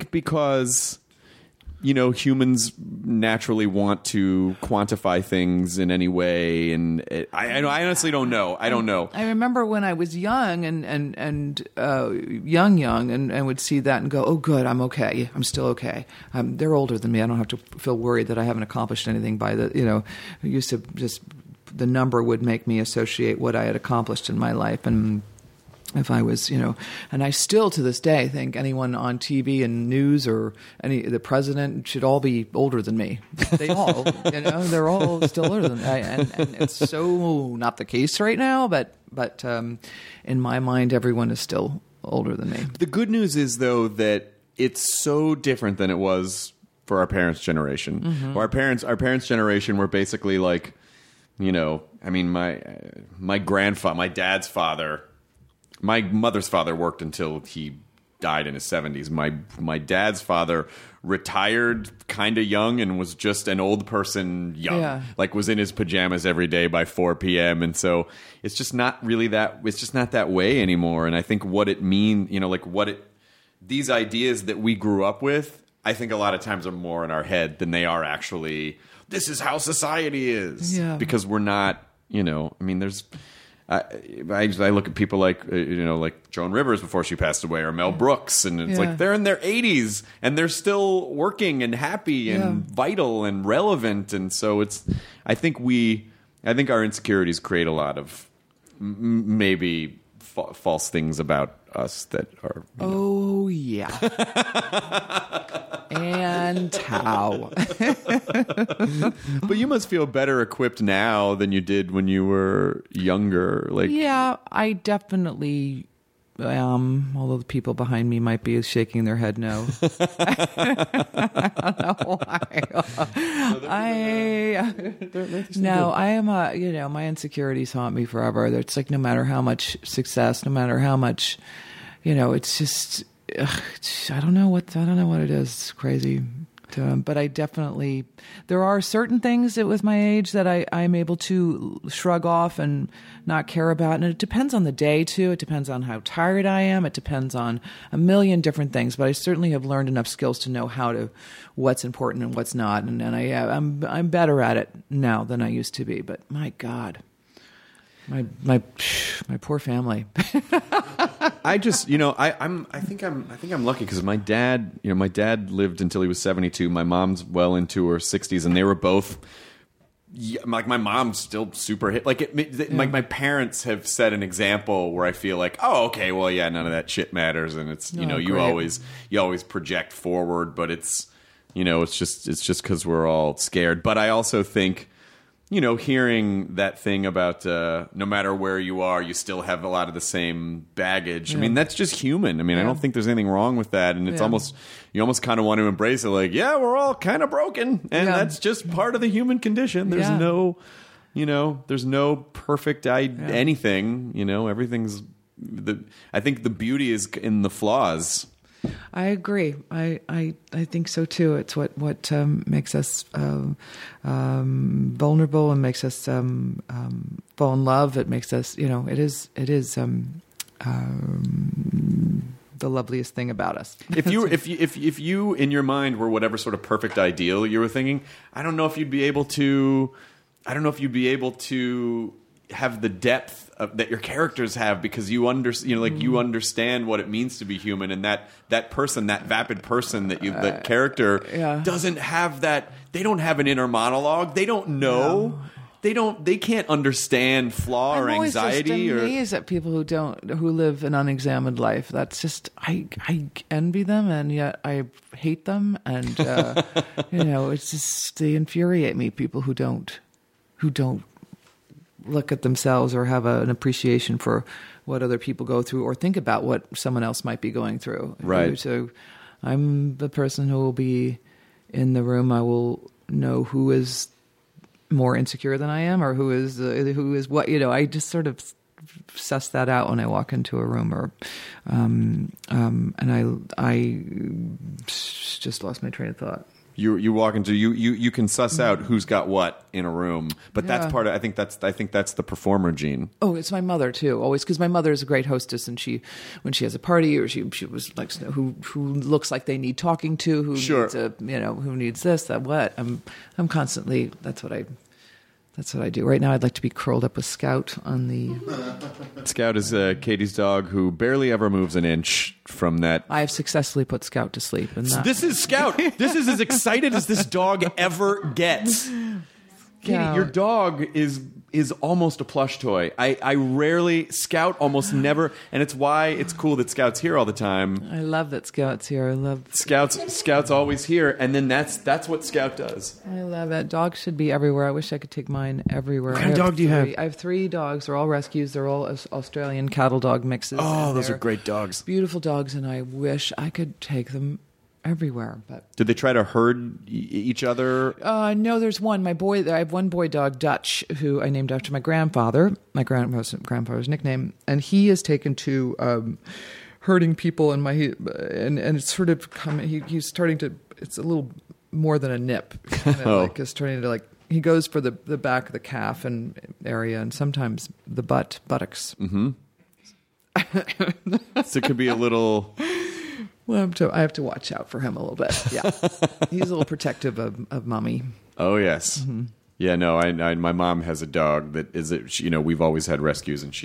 humans naturally want to quantify things in any way, and I honestly don't know. I don't know. I remember when I was young and young and would see that and go, oh, good, I'm okay. I'm still okay. They're older than me. I don't have to feel worried that I haven't accomplished anything by I used to just, the number would make me associate what I had accomplished in my life. And if I was, and I still to this day think anyone on TV and news or the president should all be older than me. They all, they're all still older than me. And it's so not the case right now, but in my mind, everyone is still older than me. The good news is, though, that it's so different than it was for our parents' generation. Mm-hmm. Our parents' generation were basically like, my grandfather, my dad's father. My mother's father worked until he died in his 70s. My dad's father retired kind of young and was just an old person young. Like was in his pajamas every day by 4 p.m. And so it's just not really it's just not that way anymore. And I think what it means, these ideas that we grew up with, I think a lot of times are more in our head than they are actually, this is how society is. Yeah. Because we're not, there's... I look at people like like Joan Rivers before she passed away, or Mel Brooks, and it's like they're in their 80s and they're still working and happy and vital and relevant, and so I think our insecurities create a lot of maybe false things about us that are. Oh yeah. And how? But you must feel better equipped now than you did when you were younger. Yeah, I definitely am. Although the people behind me might be shaking their head no. I don't know why. I am my insecurities haunt me forever. It's like no matter how much success, no matter how much, it's just. I don't know what it is. It's crazy. But I definitely, there are certain things that with my age that I'm able to shrug off and not care about. And it depends on the day too. It depends on how tired I am. It depends on a million different things. But I certainly have learned enough skills to know what's important and what's not. And I'm better at it now than I used to be. But my God, my poor family. I just, I think I'm lucky because my dad lived until he was 72. My mom's well into her 60s, and they were both, like my mom's still super hit. Like like my parents have set an example where I feel like, oh, okay, well, yeah, none of that shit matters, and it's you always project forward, but it's it's just because we're all scared. But I also think. Hearing that thing about no matter where you are, you still have a lot of the same baggage. Yeah. I mean, that's just human. I mean, I don't think there's anything wrong with that. And it's you almost kind of want to embrace it. Like, yeah, we're all kind of broken. And that's just part of the human condition. There's no, there's no perfect anything. Everything's, I think the beauty is in the flaws. I agree. I think so too. It's what makes us vulnerable and makes us fall in love. It makes us, it is the loveliest thing about us. If you in your mind were whatever sort of perfect ideal you were thinking, I don't know if you'd be able to have the depth that your characters have, because you you understand what it means to be human, and that person, that vapid person that character doesn't have that. They don't have an inner monologue. They don't know. They can't understand flaw or anxiety. I'm always just amazed at people who live an unexamined life. That's just I envy them, and yet I hate them, and it's just, they infuriate me. People who don't look at themselves or have an appreciation for what other people go through, or think about what someone else might be going through. Right. So I'm the person who will be in the room. I will know who is more insecure than I am, or who is what. I just sort of suss that out when I walk into a room, or and I just lost my train of thought. You walk into you can suss out who's got what in a room, but that's part of. I think that's the performer gene. Oh, it's my mother too. Always, because my mother is a great hostess, and when she has a party, or she was like who looks like they need talking to, who needs who needs this, that, what. I'm constantly. That's what I do. Right now, I'd like to be curled up with Scout on the... Scout is Katie's dog who barely ever moves an inch from that. I have successfully put Scout to sleep. And This is Scout. This is as excited as this dog ever gets. Katie, your dog is almost a plush toy. I rarely... Scout almost never... And it's why it's cool that Scout's here all the time. I love that Scout's here. I love... Scout's always here, and then that's what Scout does. I love it. Dogs should be everywhere. I wish I could take mine everywhere. What kind of dog do you have? I have 3 dogs. They're all rescues. They're all Australian cattle dog mixes. Oh, those are great dogs. Beautiful dogs, and I wish I could take them everywhere. But did they try to herd each other? No, there's one. I have one boy dog, Dutch, who I named after my grandfather, my grandfather's nickname, and he is taken to herding people, and it's sort of he's starting to. It's a little more than a nip. Like it's starting to he goes for the back of the calf and area, and sometimes the buttocks. Mm-hmm. So it could be a little. Well, I have to watch out for him a little bit. Yeah, he's a little protective of mommy. Oh yes, mm-hmm. Yeah. No, my mom has a dog that is we've always had rescues, and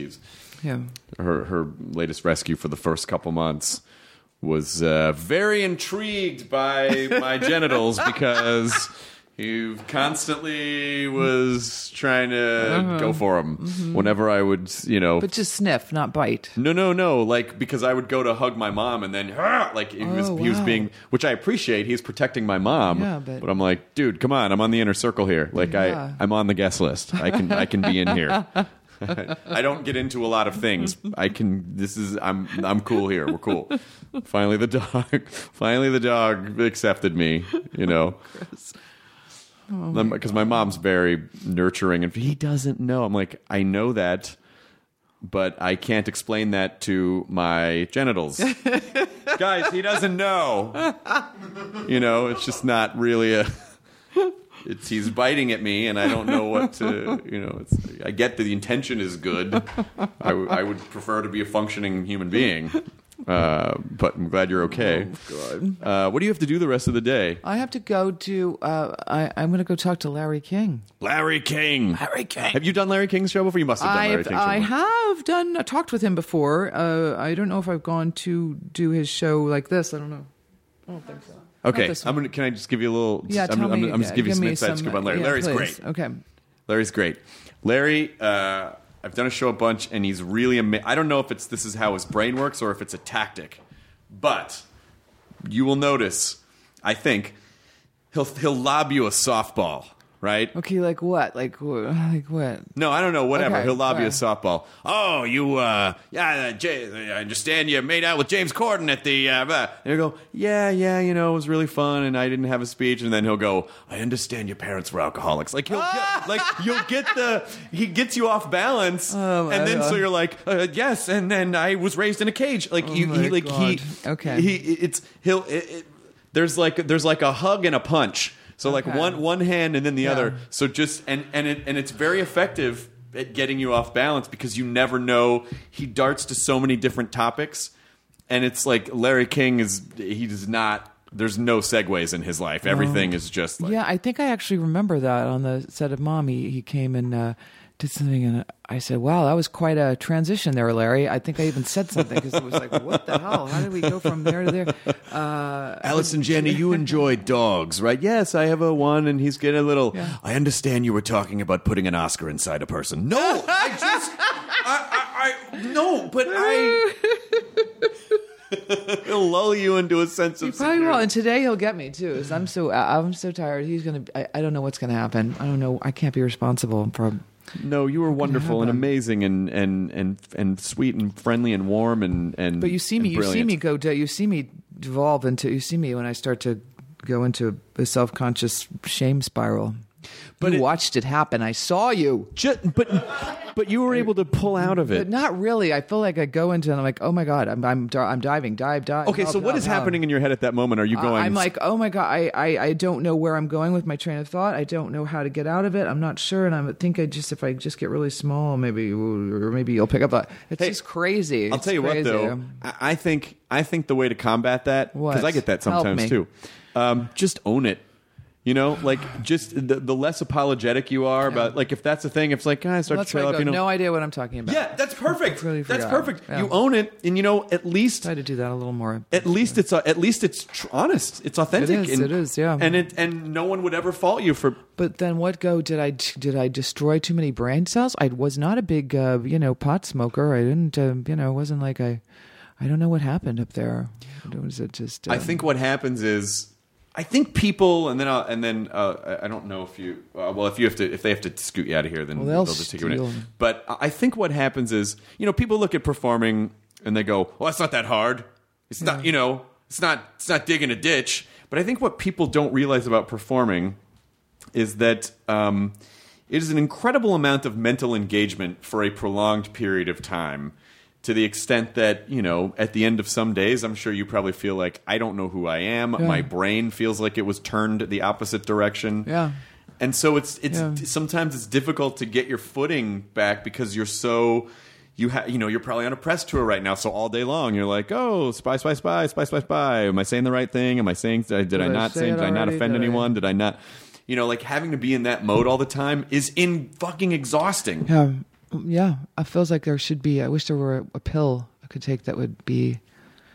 her latest rescue for the first couple months was very intrigued by my genitals, because he constantly was trying to go for him whenever I would, But just sniff, not bite. No. Because I would go to hug my mom, and then he was being, which I appreciate. He's protecting my mom. Yeah, but I'm like, dude, come on, I'm on the inner circle here. I'm on the guest list. I can be in here. I don't get into a lot of things. I'm cool here. We're cool. Finally, the dog accepted me. Because my mom's very nurturing, and he doesn't know. I'm like, I know that, but I can't explain that to my genitals. Guys, he doesn't know. It's just not really he's biting at me, and I don't know what to, I get that the intention is good. I would prefer to be a functioning human being. But I'm glad you're okay. Oh, God. What do you have to do the rest of the day? I have to go to. I'm going to go talk to Larry King. Larry King. Have you done Larry King's show before? You must have done Larry King's show. I have talked with him before. I don't know if I've gone to do his show like this. I don't know. I don't think so. Okay, can I just give you a little? Yeah, I'm just giving you some inside scoop on Larry. Yeah, Larry's please. great. Okay. Larry's great. Larry. I've done a show a bunch, and he's really amazing. I don't know if this is how his brain works or if it's a tactic, but you will notice, I think, he'll lob you a softball, right? Okay, like what? Like what? No, I don't know. Whatever. Okay, He'll lob you a softball. Oh, I understand you made out with James Corden at the. And he'll go, yeah, it was really fun, and I didn't have a speech. And then he'll go, I understand your parents were alcoholics. Like he gets you off balance, and then so you're like, yes, and then I was raised in a cage. Like there's like a hug and a punch. So like one hand and then the other. So just and it's very effective at getting you off balance, because you never know. He darts to so many different topics, and it's like Larry King there's no segues in his life. Everything is just like. Yeah, I think I actually remember that on the set of Mom. He came and did something, and I said, "Wow, that was quite a transition there, Larry." I think I even said something because it was like, "What the hell? How did we go from there to there?" Allison Janney, you enjoy dogs, right? Yes, I have a one, and he's getting a little. Yeah. I understand you were talking about putting an Oscar inside a person. No, no, but He'll lull you into a sense of He probably will, and today he'll get me too. 'Cause I'm so tired. He's gonna. I don't know what's gonna happen. I don't know. I can't be responsible for. No, you were wonderful and amazing and sweet and friendly and warm and. But you see me. You see me go. You see me devolve into. You see me when I start to go into a self-conscious shame spiral. But you watched it happen. I saw you. But you were able to pull out of it. But not really. I feel like I go into it and I'm like, oh my God, I'm diving, dive. Okay, so what is happening in your head at that moment? Are you going? I'm like, oh my God, I don't know where I'm going with my train of thought. I don't know how to get out of it. I'm not sure, and I think if I just get really small, maybe you'll pick up that. It's just crazy. I'll tell you what, though. I think the way to combat that, because I get that sometimes too. Just own it. You know, like just the less apologetic you are about, like if that's the thing, if it's like, I start to trail up, you know, no idea what I'm talking about. Yeah, that's perfect. Really that's forgot. perfect. Yeah. You own it, and you know, at least try to do that a little more. At least it's honest. It's authentic. It is. Yeah. And no one would ever fault you for. But then what did I destroy too many brain cells? I was not a big pot smoker. I didn't it wasn't like I don't know what happened up there. Was it just? I think what happens is. I think people, and then I don't know if you. If they have to scoot you out of here, then they'll just take you in. But I think what happens is, people look at performing and they go, "Well, that's not that hard. It's not, it's not digging a ditch." But I think what people don't realize about performing is that it is an incredible amount of mental engagement for a prolonged period of time. To the extent that, at the end of some days, I'm sure you probably feel like, I don't know who I am. Yeah. My brain feels like it was turned the opposite direction. Yeah. And so sometimes it's difficult to get your footing back because you're so... you're probably on a press tour right now, so all day long you're like, oh, spy. Am I saying the right thing? Am I saying... Did I not offend anyone? Did I not... like having to be in that mode all the time is fucking exhausting. Yeah. Yeah, it feels like there should be. I wish there were a pill I could take that would be.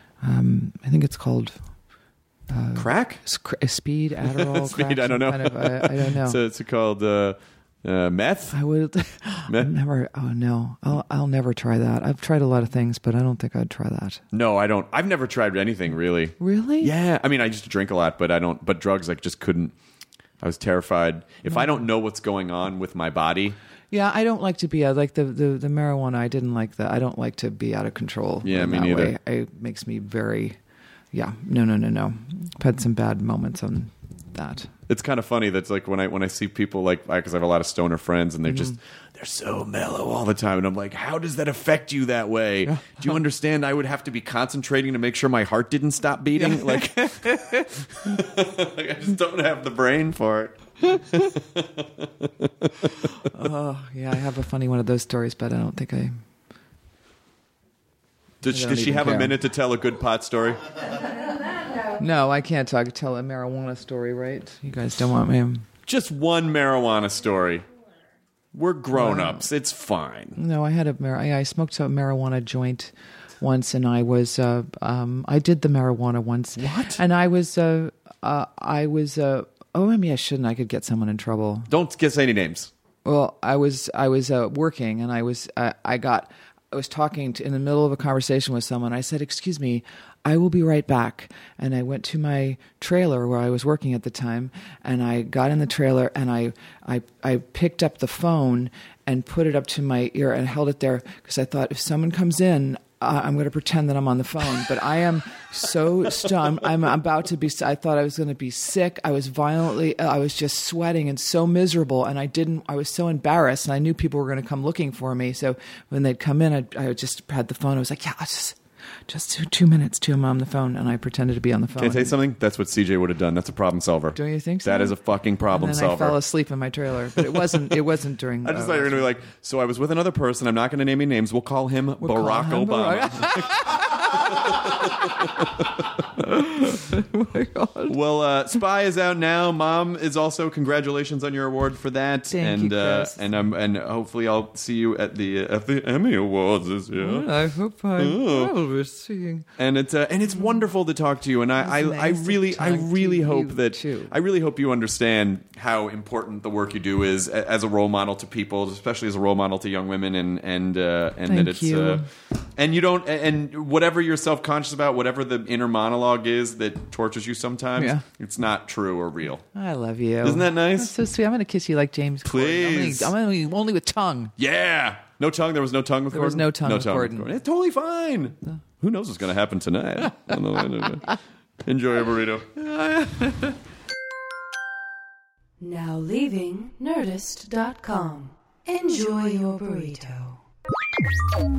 I think it's called crack, speed, Adderall. Speed. Crack, I don't know. I don't know. So it's called meth. I would never. Oh no, I'll never try that. I've tried a lot of things, but I don't think I'd try that. No, I don't. I've never tried anything really. Really? Yeah. I mean, I used to drink a lot, but I don't. But drugs, I just couldn't. I was terrified. If I don't know what's going on with my body. Yeah, I don't like to be like the marijuana. I didn't like that. I don't like to be out of control. Yeah, me neither. Way. It makes me very. Yeah, no. I've had some bad moments on that. It's kind of funny that's like when I see people because I have a lot of stoner friends and they're so mellow all the time, and I'm like, how does that affect you that way? Yeah. Do you understand? I would have to be concentrating to make sure my heart didn't stop beating. Yeah. Like I just don't have the brain for it. Oh yeah, I have a funny one of those stories, but I don't think I. Did she have a minute to tell a good pot story? No, I can't tell a marijuana story, right? You guys don't want me. Just one marijuana story. We're grown-ups. It's fine. No, I had I smoked a marijuana joint once, and I was I did the marijuana once. What? And I was oh, maybe I shouldn't. I could get someone in trouble. Don't say any names. Well, I was working, and I was talking in the middle of a conversation with someone. I said, "Excuse me, I will be right back." And I went to my trailer where I was working at the time, and I got in the trailer, and I picked up the phone and put it up to my ear and held it there because I thought if someone comes in, I'm going to pretend that I'm on the phone, but I am so stunned. I'm about to be. I thought I was going to be sick. I was I was just sweating and so miserable, and I was so embarrassed, and I knew people were going to come looking for me. So when they'd come in, I just had the phone. I was like, yeah, just 2 minutes to him on the phone, and I pretended to be on the phone. Can I tell you something? That's what CJ would have done. That's a problem solver. Don't you think so? That is a fucking problem and then solver. I fell asleep in my trailer, but it wasn't during. I just thought you were going to be like, so I was with another person. I'm not going to name any names. We'll call him Barack Obama. Oh my God. Well, Spy is out now. Mom is also. Congratulations on your award for that. Thank you, Chris. And hopefully I'll see you at the Emmy Awards this year. I hope I will be seeing. And it's wonderful to talk to you. And I really hope that too. I really hope you understand how important the work you do is as a role model to people, especially as a role model to young women, and that it's you. and you don't, and whatever you're self-conscious about, whatever the inner monologue is that tortures you sometimes, Yeah. it's not true or real. I love you. Isn't that nice? That's so sweet. I'm going to kiss you like James Corden. Please. I'm only with tongue. Yeah. No tongue? There was no tongue with There was Gordon? no tongue with Gordon. It's totally fine. Who knows what's going to happen tonight? Enjoy your burrito. Now leaving Nerdist.com. Enjoy your burrito.